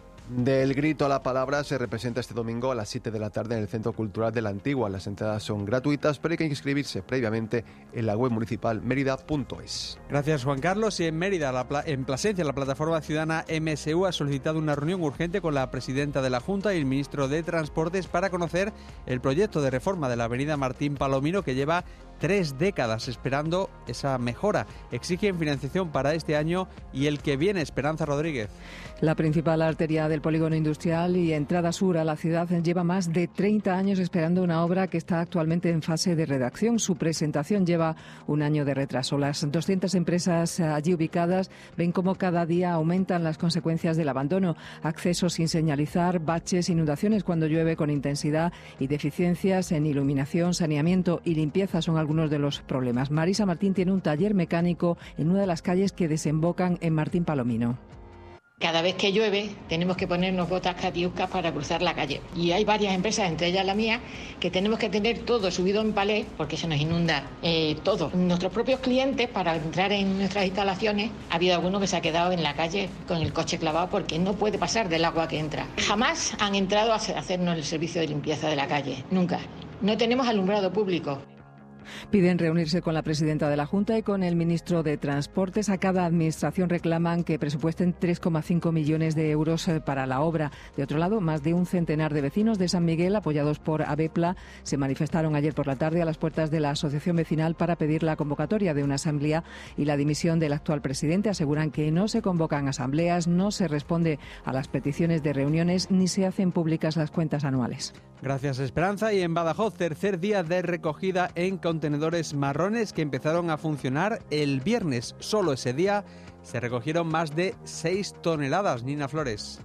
Del Grito a la Palabra se representa este domingo a las 7 de la tarde en el Centro Cultural de la Antigua. Las entradas son gratuitas, pero hay que inscribirse previamente en la web municipal merida.es. Gracias, Juan Carlos. Y en Mérida, en Plasencia, la plataforma ciudadana MSU ha solicitado una reunión urgente con la presidenta de la Junta y el ministro de Transportes para conocer el proyecto de reforma de la avenida Martín Palomino, que lleva 3 décadas esperando esa mejora. Exigen financiación para este año y el que viene. Esperanza Rodríguez. La principal arteria del polígono industrial y entrada sur a la ciudad lleva más de 30 años esperando una obra que está actualmente en fase de redacción. Su presentación lleva un año de retraso. Las 200 empresas allí ubicadas ven cómo cada día aumentan las consecuencias del abandono. Accesos sin señalizar, baches, inundaciones cuando llueve con intensidad y deficiencias en iluminación, saneamiento y limpieza son algunos de los problemas. Marisa Martín tiene un taller mecánico en una de las calles que desembocan en Martín Palomino. Cada vez que llueve tenemos que ponernos botas catiuscas para cruzar la calle. Y hay varias empresas, entre ellas la mía, que tenemos que tener todo subido en palé porque se nos inunda todo. Nuestros propios clientes, para entrar en nuestras instalaciones, ha habido alguno que se ha quedado en la calle con el coche clavado porque no puede pasar del agua que entra. Jamás han entrado a hacernos el servicio de limpieza de la calle, nunca. No tenemos alumbrado público. Piden reunirse con la presidenta de la Junta y con el ministro de Transportes. A cada administración reclaman que presupuesten 3,5 millones de euros para la obra. De otro lado, más de un centenar de vecinos de San Miguel, apoyados por ABEPLA, se manifestaron ayer por la tarde a las puertas de la asociación vecinal para pedir la convocatoria de una asamblea y la dimisión del actual presidente. Aseguran que no se convocan asambleas, no se responde a las peticiones de reuniones ni se hacen públicas las cuentas anuales. Gracias, Esperanza. Y en Badajoz, tercer día de recogida en contenedores marrones que empezaron a funcionar el viernes. Solo ese día se recogieron más de 6 toneladas. Nina Flores.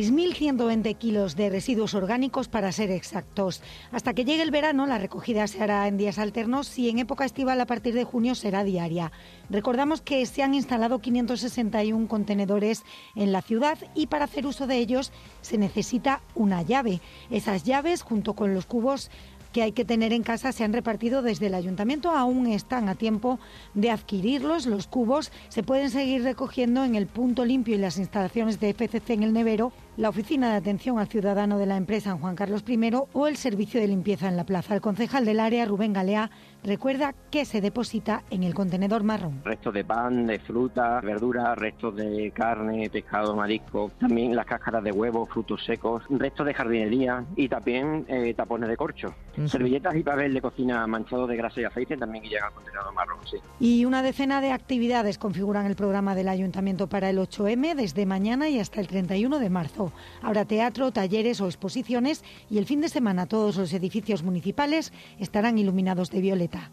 6.120 kilos de residuos orgánicos para ser exactos. Hasta que llegue el verano, la recogida se hará en días alternos y en época estival a partir de junio será diaria. Recordamos que se han instalado 561 contenedores en la ciudad y para hacer uso de ellos se necesita una llave. Esas llaves, junto con los cubos que hay que tener en casa, se han repartido desde el ayuntamiento. Aún están a tiempo de adquirirlos. Los cubos se pueden seguir recogiendo en el punto limpio y las instalaciones de FCC en el Nevero, la oficina de atención al ciudadano de la empresa en Juan Carlos I o el servicio de limpieza en la plaza. El concejal del área, Rubén Galea, recuerda que se deposita en el contenedor marrón. Restos de pan, de fruta, verduras, restos de carne, pescado, marisco, también las cáscaras de huevos, frutos secos, restos de jardinería y también tapones de corcho. Servilletas y papel de cocina manchados de grasa y aceite también que llegan al contenedor marrón, sí. Y una decena de actividades configuran el programa del Ayuntamiento para el 8M desde mañana y hasta el 31 de marzo. Habrá teatro, talleres o exposiciones y el fin de semana todos los edificios municipales estarán iluminados de violeta.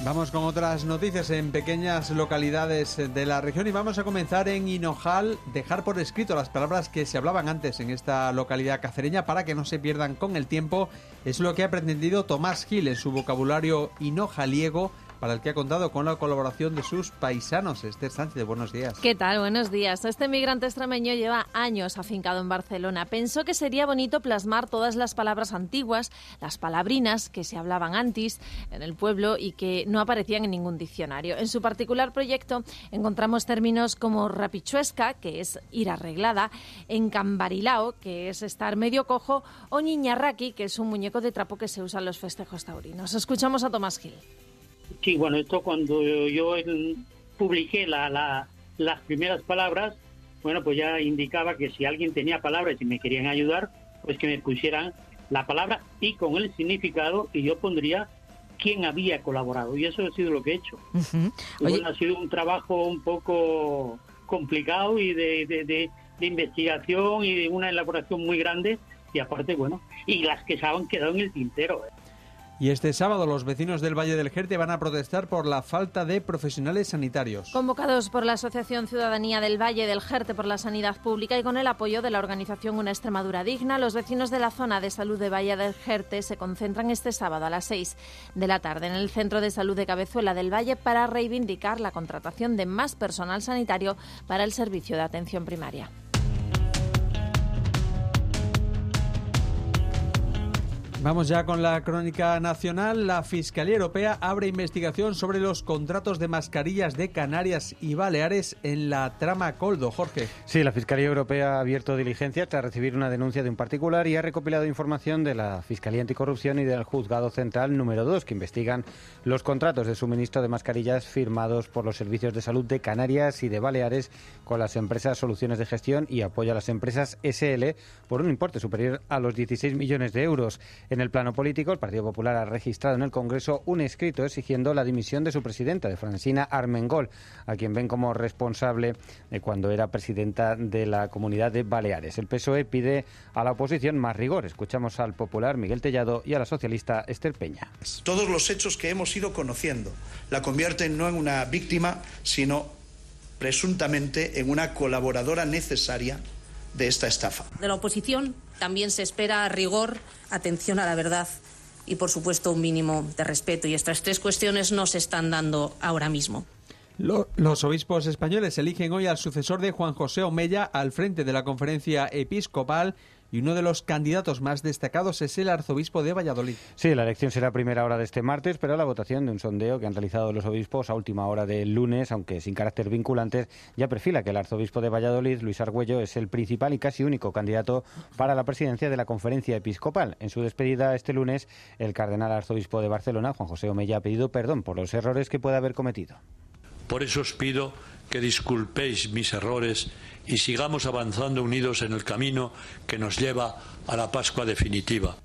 Vamos con otras noticias en pequeñas localidades de la región y vamos a comenzar en Hinojal. Dejar por escrito las palabras que se hablaban antes en esta localidad cacereña para que no se pierdan con el tiempo es lo que ha pretendido Tomás Gil en su vocabulario hinojaliego, para el que ha contado con la colaboración de sus paisanos. Esther Sánchez, buenos días. ¿Qué tal? Buenos días. Este migrante extremeño lleva años afincado en Barcelona. Pensó que sería bonito plasmar todas las palabras antiguas, las palabrinas que se hablaban antes en el pueblo y que no aparecían en ningún diccionario. En su particular proyecto encontramos términos como rapichuesca, que es ir arreglada, encambarilao, que es estar medio cojo, o niñarraqui, que es un muñeco de trapo que se usa en los festejos taurinos. Escuchamos a Tomás Gil. Sí, bueno, esto cuando yo publiqué las primeras palabras, bueno, pues ya indicaba que si alguien tenía palabras y me querían ayudar, pues que me pusieran la palabra y con el significado, y yo pondría quién había colaborado, y eso ha sido lo que he hecho. Uh-huh. Bueno, ha sido un trabajo un poco complicado y de investigación y de una elaboración muy grande, y aparte, bueno, y las que se han quedado en el tintero. Y este sábado los vecinos del Valle del Jerte van a protestar por la falta de profesionales sanitarios. Convocados por la Asociación Ciudadanía del Valle del Jerte por la Sanidad Pública y con el apoyo de la organización Una Extremadura Digna, los vecinos de la zona de salud de Valle del Jerte se concentran este sábado a las 6 de la tarde en el Centro de Salud de Cabezuela del Valle para reivindicar la contratación de más personal sanitario para el servicio de atención primaria. Vamos ya con la crónica nacional. La Fiscalía Europea abre investigación sobre los contratos de mascarillas de Canarias y Baleares en la trama Coldo. Jorge. Sí, la Fiscalía Europea ha abierto diligencia tras recibir una denuncia de un particular y ha recopilado información de la Fiscalía Anticorrupción y del Juzgado Central número 2, que investigan los contratos de suministro de mascarillas firmados por los servicios de salud de Canarias y de Baleares con las empresas Soluciones de Gestión y Apoyo a las Empresas SL por un importe superior a los 16 millones de euros. En el plano político, el Partido Popular ha registrado en el Congreso un escrito exigiendo la dimisión de su presidenta, de Francina Armengol, a quien ven como responsable de cuando era presidenta de la Comunidad de Baleares. El PSOE pide a la oposición más rigor. Escuchamos al popular Miguel Tellado y a la socialista Esther Peña. Todos los hechos que hemos ido conociendo la convierten no en una víctima, sino presuntamente en una colaboradora necesaria de esta estafa. De la oposición también se espera rigor, atención a la verdad y, por supuesto, un mínimo de respeto. Y estas tres cuestiones no se están dando ahora mismo. Los obispos españoles eligen hoy al sucesor de Juan José Omella al frente de la Conferencia Episcopal y uno de los candidatos más destacados es el arzobispo de Valladolid. Sí, la elección será a primera hora de este martes, pero la votación de un sondeo que han realizado los obispos a última hora del lunes, aunque sin carácter vinculante, ya perfila que el arzobispo de Valladolid, Luis Argüello, es el principal y casi único candidato para la presidencia de la Conferencia Episcopal. En su despedida este lunes, el cardenal arzobispo de Barcelona, Juan José Omella, ha pedido perdón por los errores que puede haber cometido. Por eso os pido que disculpéis mis errores y sigamos avanzando unidos en el camino que nos lleva a la Pascua definitiva.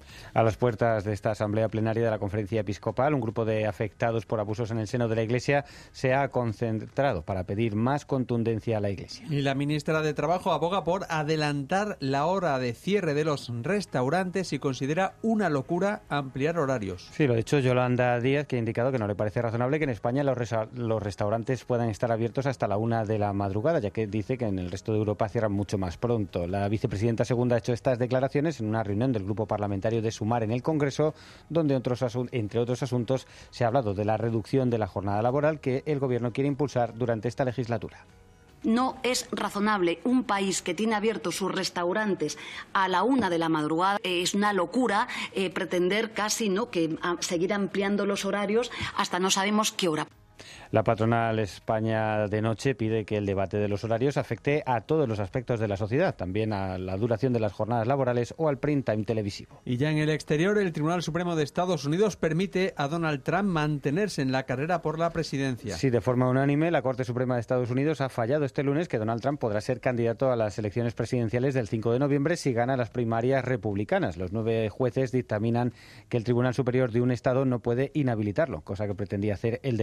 A las puertas de esta asamblea plenaria de la Conferencia Episcopal, un grupo de afectados por abusos en el seno de la Iglesia se ha concentrado para pedir más contundencia a la Iglesia. Y la ministra de Trabajo aboga por adelantar la hora de cierre de los restaurantes y considera una locura ampliar horarios. Sí, lo ha dicho Yolanda Díaz, que ha indicado que no le parece razonable que en España los restaurantes puedan estar abiertos hasta la 1 de la madrugada, ya que dice que en el resto de Europa cierran mucho más pronto. La vicepresidenta segunda ha hecho estas declaraciones en una reunión del grupo parlamentario de Sumar en el Congreso, donde entre otros asuntos se ha hablado de la reducción de la jornada laboral que el Gobierno quiere impulsar durante esta legislatura. No es razonable un país que tiene abiertos sus restaurantes a la 1 de la madrugada. Es una locura pretender casi que seguir ampliando los horarios hasta no sabemos qué hora. La patronal España de Noche pide que el debate de los horarios afecte a todos los aspectos de la sociedad, también a la duración de las jornadas laborales o al prime time televisivo. Y ya en el exterior, el Tribunal Supremo de Estados Unidos permite a Donald Trump mantenerse en la carrera por la presidencia. Sí, de forma unánime, la Corte Suprema de Estados Unidos ha fallado este lunes que Donald Trump podrá ser candidato a las elecciones presidenciales del 5 de noviembre si gana las primarias republicanas. Los 9 jueces dictaminan que el Tribunal Superior de un estado no puede inhabilitarlo, cosa que pretendía hacer el de Colorado.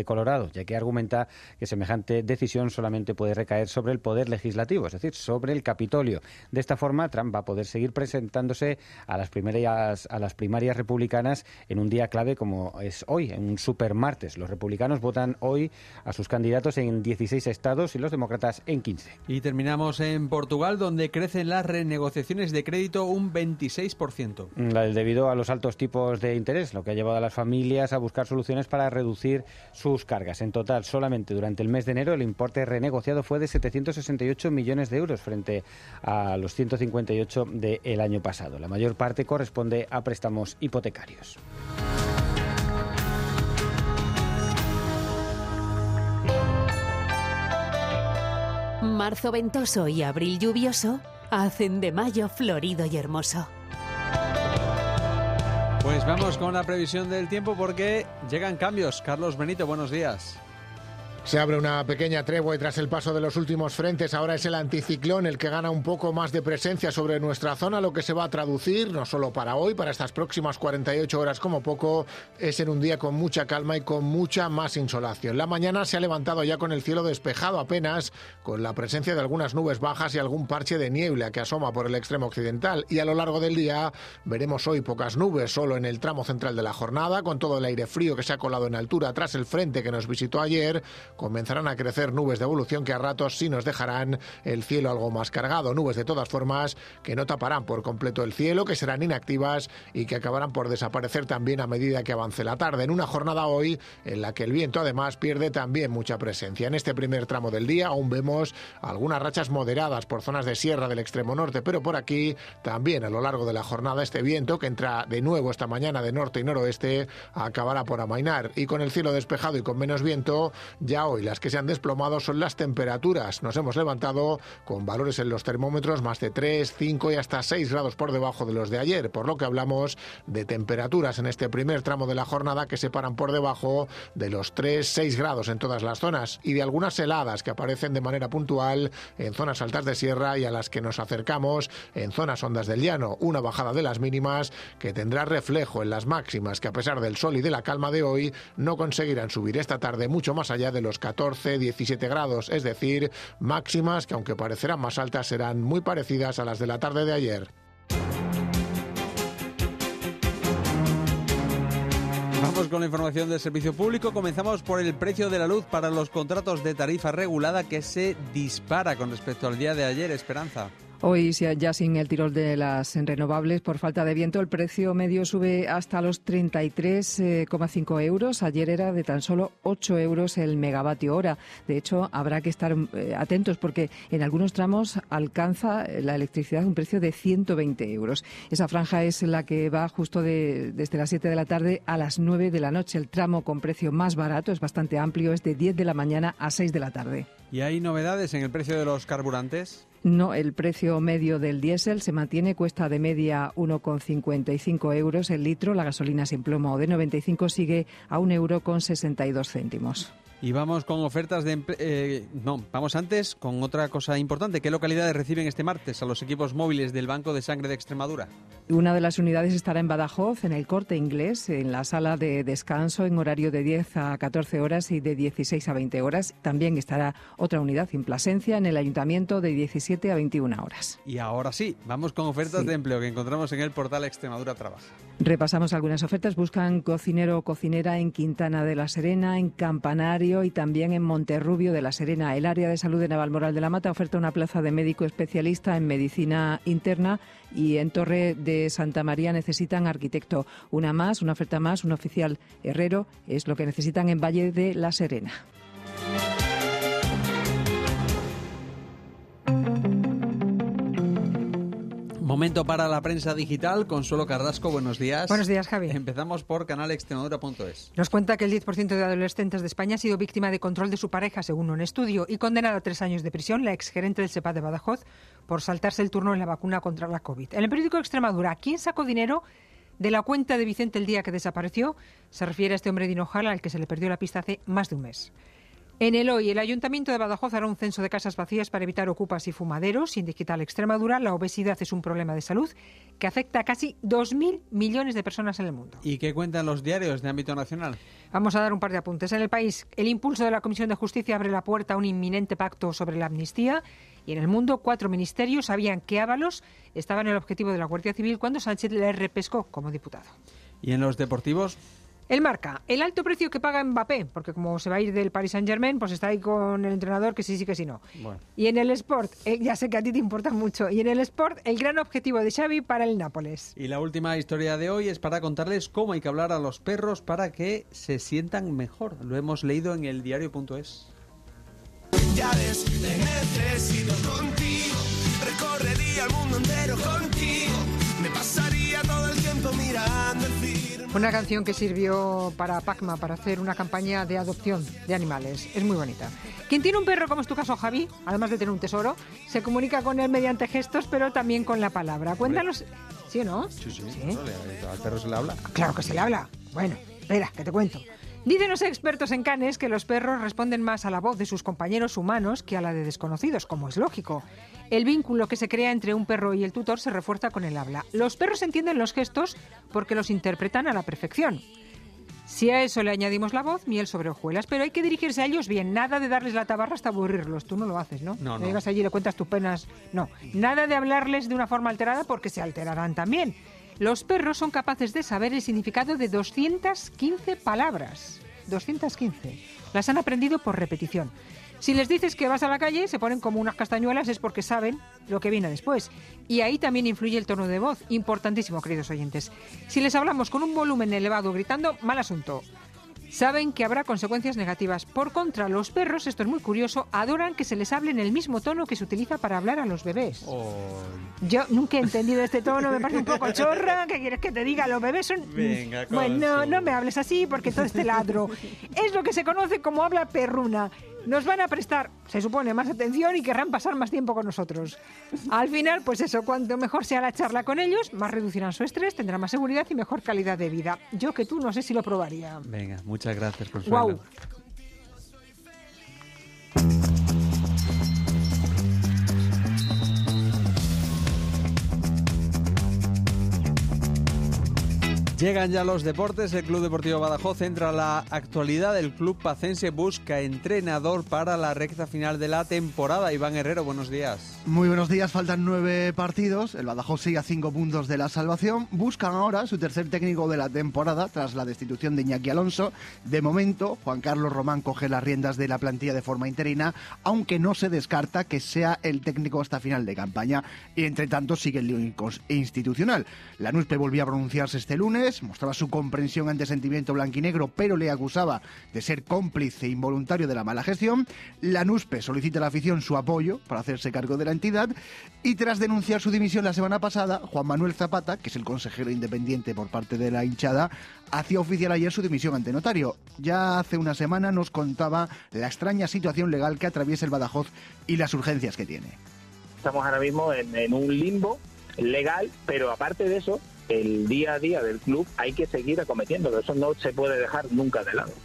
Senado, ya que argumenta que semejante decisión solamente puede recaer sobre el Poder Legislativo, es decir, sobre el Capitolio. De esta forma, Trump va a poder seguir presentándose a las primarias republicanas en un día clave como es hoy, en un supermartes. Los republicanos votan hoy a sus candidatos en 16 estados y los demócratas en 15. Y terminamos en Portugal, donde crecen las renegociaciones de crédito un 26%. Debido a los altos tipos de interés, lo que ha llevado a las familias a buscar soluciones para reducir sus cargas. En total, solamente durante el mes de enero, el importe renegociado fue de 768 millones de euros frente a los 158 del año pasado. La mayor parte corresponde a préstamos hipotecarios. Marzo ventoso y abril lluvioso hacen de mayo florido y hermoso. Pues vamos con la previsión del tiempo porque llegan cambios. Carlos Benito, buenos días. Se abre una pequeña tregua y tras el paso de los últimos frentes ahora es el anticiclón el que gana un poco más de presencia sobre nuestra zona, lo que se va a traducir, no solo para hoy, para estas próximas 48 horas como poco, es en un día con mucha calma y con mucha más insolación. La mañana se ha levantado ya con el cielo despejado apenas, con la presencia de algunas nubes bajas y algún parche de niebla que asoma por el extremo occidental, y a lo largo del día veremos hoy pocas nubes, solo en el tramo central de la jornada, con todo el aire frío que se ha colado en altura tras el frente que nos visitó ayer. Comenzarán a crecer nubes de evolución que a ratos sí nos dejarán el cielo algo más cargado. Nubes de todas formas que no taparán por completo el cielo, que serán inactivas y que acabarán por desaparecer también a medida que avance la tarde. En una jornada hoy en la que el viento además pierde también mucha presencia. En este primer tramo del día aún vemos algunas rachas moderadas por zonas de sierra del extremo norte, pero por aquí también a lo largo de la jornada este viento que entra de nuevo esta mañana de norte y noroeste acabará por amainar, y con el cielo despejado y con menos viento ya hoy las que se han desplomado son las temperaturas. Nos hemos levantado con valores en los termómetros más de 3, 5 y hasta 6 grados por debajo de los de ayer, por lo que hablamos de temperaturas en este primer tramo de la jornada que se paran por debajo de los 3, 6 grados en todas las zonas, y de algunas heladas que aparecen de manera puntual en zonas altas de sierra y a las que nos acercamos en zonas hondas del llano. Una bajada de las mínimas que tendrá reflejo en las máximas, que a pesar del sol y de la calma de hoy no conseguirán subir esta tarde mucho más allá de los 14, 17 grados, es decir, máximas que aunque parecerán más altas serán muy parecidas a las de la tarde de ayer. Vamos con la información del servicio público. Comenzamos por el precio de la luz para los contratos de tarifa regulada que se dispara con respecto al día de ayer. Esperanza. Hoy, ya sin el tirón de las renovables, por falta de viento, el precio medio sube hasta los 33,5 euros. Ayer era de tan solo 8 euros el megavatio hora. De hecho, habrá que estar atentos porque en algunos tramos alcanza la electricidad un precio de 120 euros. Esa franja es la que va justo desde las 7 de la tarde a las 9 de la noche. El tramo con precio más barato es bastante amplio, es de 10 de la mañana a 6 de la tarde. ¿Y hay novedades en el precio de los carburantes? No, el precio medio del diésel se mantiene, cuesta de media 1,55 euros el litro. La gasolina sin plomo de 95 sigue a 1,62 €. Y vamos con ofertas de vamos antes con otra cosa importante. ¿Qué localidades reciben este martes a los equipos móviles del Banco de Sangre de Extremadura? Una de las unidades estará en Badajoz, en el Corte Inglés, en la sala de descanso, en horario de 10 a 14 horas y de 16 a 20 horas. También estará otra unidad en Plasencia, en el Ayuntamiento, de 17 a 21 horas. Y ahora sí, vamos con ofertas de empleo que encontramos en el portal Extremadura Trabaja. Repasamos algunas ofertas. Buscan cocinero o cocinera en Quintana de la Serena, en Campanario y también en Monterrubio de la Serena. El área de salud de Navalmoral de la Mata oferta una plaza de médico especialista en medicina interna, y en Torre de Santa María necesitan arquitecto. Una oferta más, un oficial herrero es lo que necesitan en Valle de la Serena. Momento para la prensa digital. Consuelo Carrasco, buenos días. Buenos días, Javi. Empezamos por canalextremadura.es. Nos cuenta que el 10% de adolescentes de España ha sido víctima de control de su pareja, según un estudio, y condenada a 3 años de prisión la exgerente del SEPAD de Badajoz por saltarse el turno en la vacuna contra la COVID. En el periódico Extremadura, ¿quién sacó dinero de la cuenta de Vicente el día que desapareció? Se refiere a este hombre de Hinojala al que se le perdió la pista hace más de un mes. En el hoy, el Ayuntamiento de Badajoz hará un censo de casas vacías para evitar ocupas y fumaderos. Sin Digital Extremadura, la obesidad es un problema de salud que afecta a casi 2.000 millones de personas en el mundo. ¿Y qué cuentan los diarios de ámbito nacional? Vamos a dar un par de apuntes. En El País, el impulso de la Comisión de Justicia abre la puerta a un inminente pacto sobre la amnistía. Y en El Mundo, 4 ministerios sabían que Ábalos estaba en el objetivo de la Guardia Civil cuando Sánchez le repescó como diputado. ¿Y en los deportivos? El Marca, el alto precio que paga Mbappé, porque como se va a ir del Paris Saint-Germain, pues está ahí con el entrenador que sí, que sí, no. Bueno. Y en el Sport, ya sé que a ti te importa mucho, y en el Sport, el gran objetivo de Xavi para el Nápoles. Y la última historia de hoy es para contarles cómo hay que hablar a los perros para que se sientan mejor. Lo hemos leído en el diario.es. Ya ves, te necesito contigo, recorrería el mundo entero contigo, me pasaría todo el tiempo mirando el firme. Una canción que sirvió para Pacma para hacer una campaña de adopción de animales. Es muy bonita. Quien tiene un perro, como es tu caso, Javi, además de tener un tesoro, se comunica con él mediante gestos, pero también con la palabra. Cuéntanos... ¿Sí o no? Sí. ¿Al perro se le habla? Claro que se le habla. Bueno, espera, que te cuento. Dicen los expertos en canes que los perros responden más a la voz de sus compañeros humanos que a la de desconocidos, como es lógico. El vínculo que se crea entre un perro y el tutor se refuerza con el habla. Los perros entienden los gestos porque los interpretan a la perfección. Si a eso le añadimos la voz, miel sobre hojuelas, pero hay que dirigirse a ellos bien, nada de darles la tabarra hasta aburrirlos. Tú no lo haces, ¿no? No. Llegas allí y le cuentas tus penas. No, nada de hablarles de una forma alterada porque se alterarán también. Los perros son capaces de saber el significado de 215 palabras. 215. Las han aprendido por repetición. Si les dices que vas a la calle, se ponen como unas castañuelas, es porque saben lo que viene después. Y ahí también influye el tono de voz, importantísimo, queridos oyentes. Si les hablamos con un volumen elevado gritando, mal asunto. Saben que habrá consecuencias negativas. Por contra, los perros, esto es muy curioso, adoran que se les hable en el mismo tono que se utiliza para hablar a los bebés. Oh. Yo nunca he entendido este tono, me parece un poco chorra. ¿Qué quieres que te diga? Los bebés son... Venga, bueno, no me hables así porque todo este ladro. Es lo que se conoce como habla perruna. Nos van a prestar, se supone, más atención y querrán pasar más tiempo con nosotros. Al final, pues eso, cuanto mejor sea la charla con ellos, más reducirán su estrés, tendrán más seguridad y mejor calidad de vida. Yo que tú no sé si lo probaría. Venga, muchas gracias, Consuelo. Guau. Llegan ya los deportes. El Club Deportivo Badajoz entra a la actualidad. El club pacense busca entrenador para la recta final de la temporada. Iván Herrero, buenos días. Muy buenos días, faltan 9 partidos. El Badajoz sigue a 5 puntos de la salvación. Buscan ahora su tercer técnico de la temporada tras la destitución de Iñaki Alonso. De momento, Juan Carlos Román coge las riendas de la plantilla de forma interina, aunque no se descarta que sea el técnico hasta final de campaña. Y entre tanto sigue el lío institucional. La NUSPE volvió a pronunciarse este lunes. Mostraba su comprensión ante sentimiento blanquinegro, pero le acusaba de ser cómplice involuntario de la mala gestión. La NUSPE solicita a la afición su apoyo para hacerse cargo de la entidad y tras denunciar su dimisión la semana pasada, Juan Manuel Zapata, que es el consejero independiente por parte de la hinchada, hacía oficial ayer su dimisión ante notario. Ya hace una semana nos contaba la extraña situación legal que atraviesa el Badajoz y las urgencias que tiene. Estamos ahora mismo en un limbo legal, pero aparte de eso, el día a día del club hay que seguir acometiéndolo, eso no se puede dejar nunca de lado.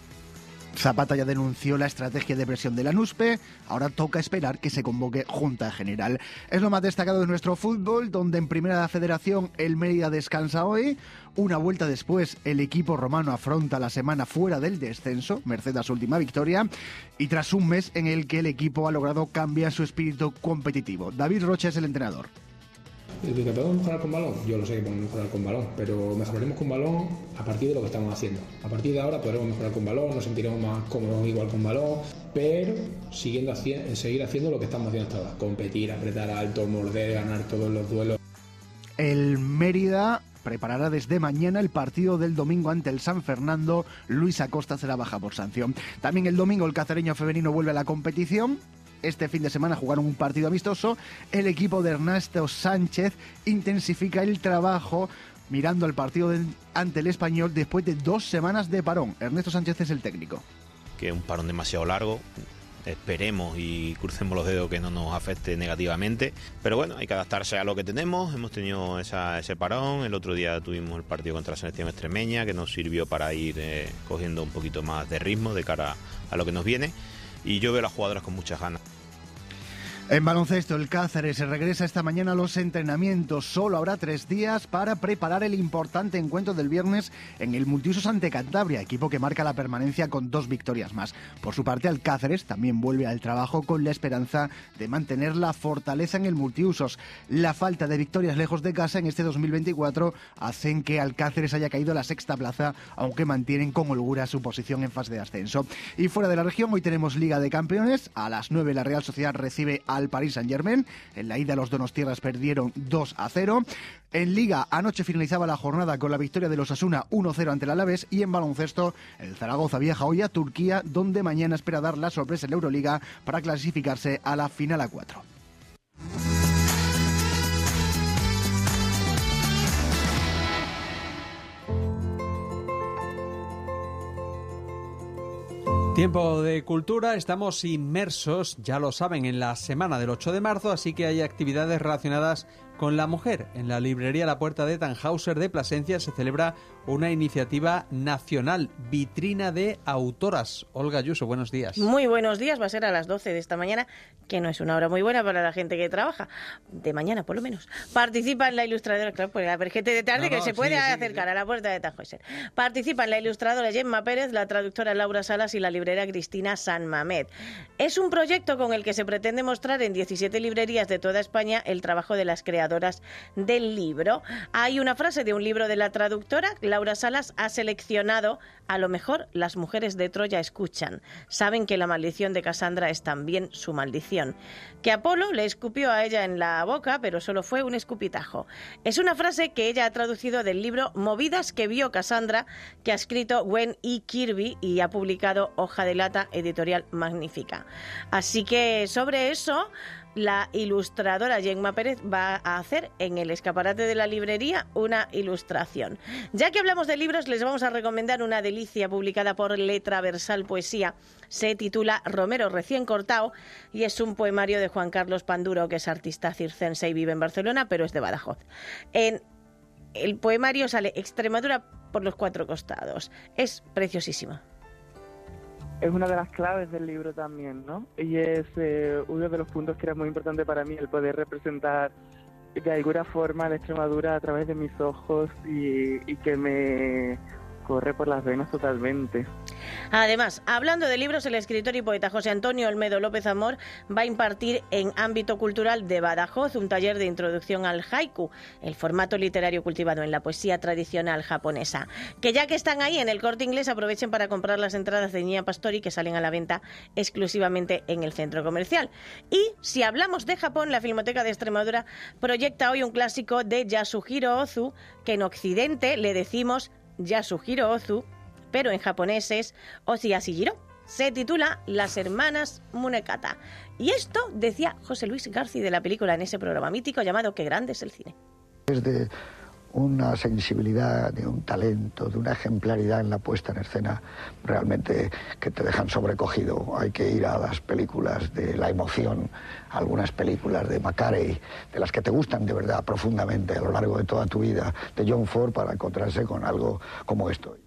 Zapata ya denunció la estrategia de presión de la NUSPE, ahora toca esperar que se convoque Junta General. Es lo más destacado de nuestro fútbol, donde en Primera Federación el Mérida descansa hoy. Una vuelta después, el equipo romano afronta la semana fuera del descenso, merced a su última victoria, y tras un mes en el que el equipo ha logrado cambiar su espíritu competitivo. David Rocha es el entrenador. ¿Que podemos mejorar con balón? Yo lo sé que podemos mejorar con balón, pero mejoraremos con balón a partir de lo que estamos haciendo. A partir de ahora podremos mejorar con balón, nos sentiremos más cómodos igual con balón, pero seguir haciendo lo que estamos haciendo hasta ahora. Competir, apretar alto, morder, ganar todos los duelos. El Mérida preparará desde mañana el partido del domingo ante el San Fernando. Luis Acosta será baja por sanción. También el domingo el cacereño femenino vuelve a la competición. Este fin de semana jugaron un partido amistoso. El equipo de Ernesto Sánchez intensifica el trabajo mirando al partido ante el Español después de 2 semanas de parón. Ernesto Sánchez es el técnico. Que un parón demasiado largo, esperemos y crucemos los dedos que no nos afecte negativamente, pero bueno, hay que adaptarse a lo que tenemos. Hemos tenido ese parón, el otro día tuvimos el partido contra la selección extremeña que nos sirvió para ir cogiendo un poquito más de ritmo de cara a lo que nos viene, y yo veo a las jugadoras con muchas ganas. En baloncesto, el Cáceres regresa esta mañana a los entrenamientos. Solo habrá 3 días para preparar el importante encuentro del viernes en el Multiusos ante Cantabria, equipo que marca la permanencia con 2 victorias más. Por su parte, el Cáceres también vuelve al trabajo con la esperanza de mantener la fortaleza en el Multiusos. La falta de victorias lejos de casa en este 2024 hacen que al Cáceres haya caído a la 6ª plaza, aunque mantienen con holgura su posición en fase de ascenso. Y fuera de la región, hoy tenemos Liga de Campeones. A las 9 la Real Sociedad recibe al Paris Saint-Germain. En la ida los donostiarras perdieron 2-0. En Liga anoche finalizaba la jornada con la victoria de los Osasuna 1-0 ante el Alavés, y en baloncesto el Zaragoza viaja hoy a Turquía, donde mañana espera dar la sorpresa en la Euroliga para clasificarse a la final a 4. Tiempo de cultura, estamos inmersos, ya lo saben, en la semana del 8 de marzo, así que hay actividades relacionadas con la mujer. En la librería La Puerta de Tannhäuser de Plasencia se celebra una iniciativa nacional, Vitrina de Autoras. Olga Ayuso, buenos días. Muy buenos días, va a ser a las 12 de esta mañana, que no es una hora muy buena para la gente que trabaja, de mañana por lo menos. Participa en la ilustradora, claro, porque hay gente de tarde que se puede acercar a La Puerta de Tannhäuser. Participa en la ilustradora Gemma Pérez, la traductora Laura Salas y la librera Cristina San Mamed. Es un proyecto con el que se pretende mostrar en 17 librerías de toda España el trabajo de las creadoras del libro. Hay una frase de un libro de la traductora. Laura Salas ha seleccionado: a lo mejor las mujeres de Troya escuchan, saben que la maldición de Casandra es también su maldición, que Apolo le escupió a ella en la boca, pero solo fue un escupitajo. Es una frase que ella ha traducido del libro Movidas que vio Casandra, que ha escrito Gwen E. Kirby y ha publicado Hoja de Lata, editorial Magnífica. Así que sobre eso la ilustradora Gemma Pérez va a hacer en el escaparate de la librería una ilustración. Ya que hablamos de libros, les vamos a recomendar una delicia publicada por Letraversal Poesía. Se titula Romero recién cortado y es un poemario de Juan Carlos Panduro, que es artista circense y vive en Barcelona, pero es de Badajoz. En el poemario sale Extremadura por los 4 costados. Es preciosísima. Es una de las claves del libro también, ¿no? Y es uno de los puntos que era muy importante para mí, el poder representar de alguna forma la Extremadura a través de mis ojos y que me corre por las venas totalmente. Además, hablando de libros, el escritor y poeta José Antonio Olmedo López Amor va a impartir en Ámbito Cultural de Badajoz un taller de introducción al haiku, el formato literario cultivado en la poesía tradicional japonesa. Que ya que están ahí en el Corte Inglés, aprovechen para comprar las entradas de Ñía Pastori, que salen a la venta exclusivamente en el centro comercial. Y si hablamos de Japón, la Filmoteca de Extremadura proyecta hoy un clásico de Yasuhiro Ozu, que en Occidente le decimos Yasuhiro Ozu, pero en japonés es Ozi Ashihiro. Se titula Las hermanas Munekata. Y esto decía José Luis García de la película en ese programa mítico llamado Qué grande es el cine. Es de una sensibilidad, de un talento, de una ejemplaridad en la puesta en escena realmente que te dejan sobrecogido. Hay que ir a las películas de la emoción, algunas películas de Macarey, de las que te gustan de verdad profundamente a lo largo de toda tu vida, de John Ford, para encontrarse con algo como esto.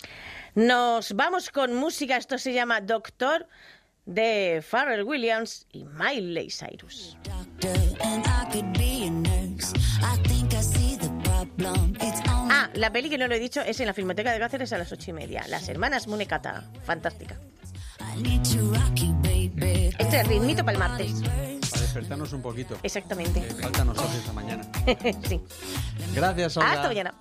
Nos vamos con música. Esto se llama Doctor, de Pharrell Williams y Miley Cyrus. La peli, que no lo he dicho, es en la Filmoteca de Cáceres a las 8:30. Las hermanas Munekata. Fantástica. Este es ritmito para el martes. Para despertarnos un poquito. Exactamente. Falta nosotros esta mañana. Sí. Gracias, Olga. Hasta mañana.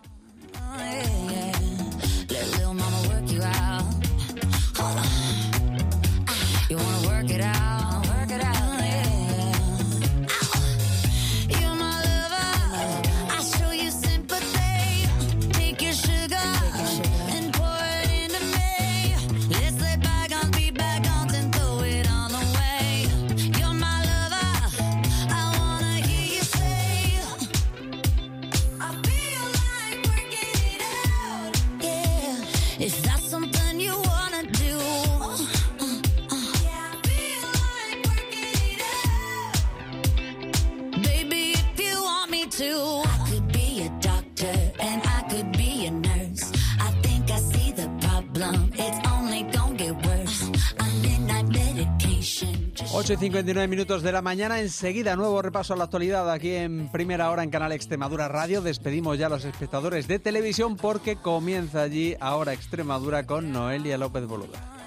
You wanna work it out, yeah. You're my lover, I show you sympathy. Take your sugar and pour it into me. Let's let bygones be bygones and throw it on away. You're my lover, I wanna hear you say, I feel like working it out, yeah. Is that something you wanna do? too. I could be a doctor and I could be a nurse. I think I see the problem. It's only gonna get worse. I'm midnight medication. 8:59 de la mañana. Enseguida, nuevo repaso a la actualidad aquí en Primera Hora en Canal Extremadura Radio. Despedimos ya a los espectadores de televisión porque comienza allí ahora Extremadura con Noelia López Boluda.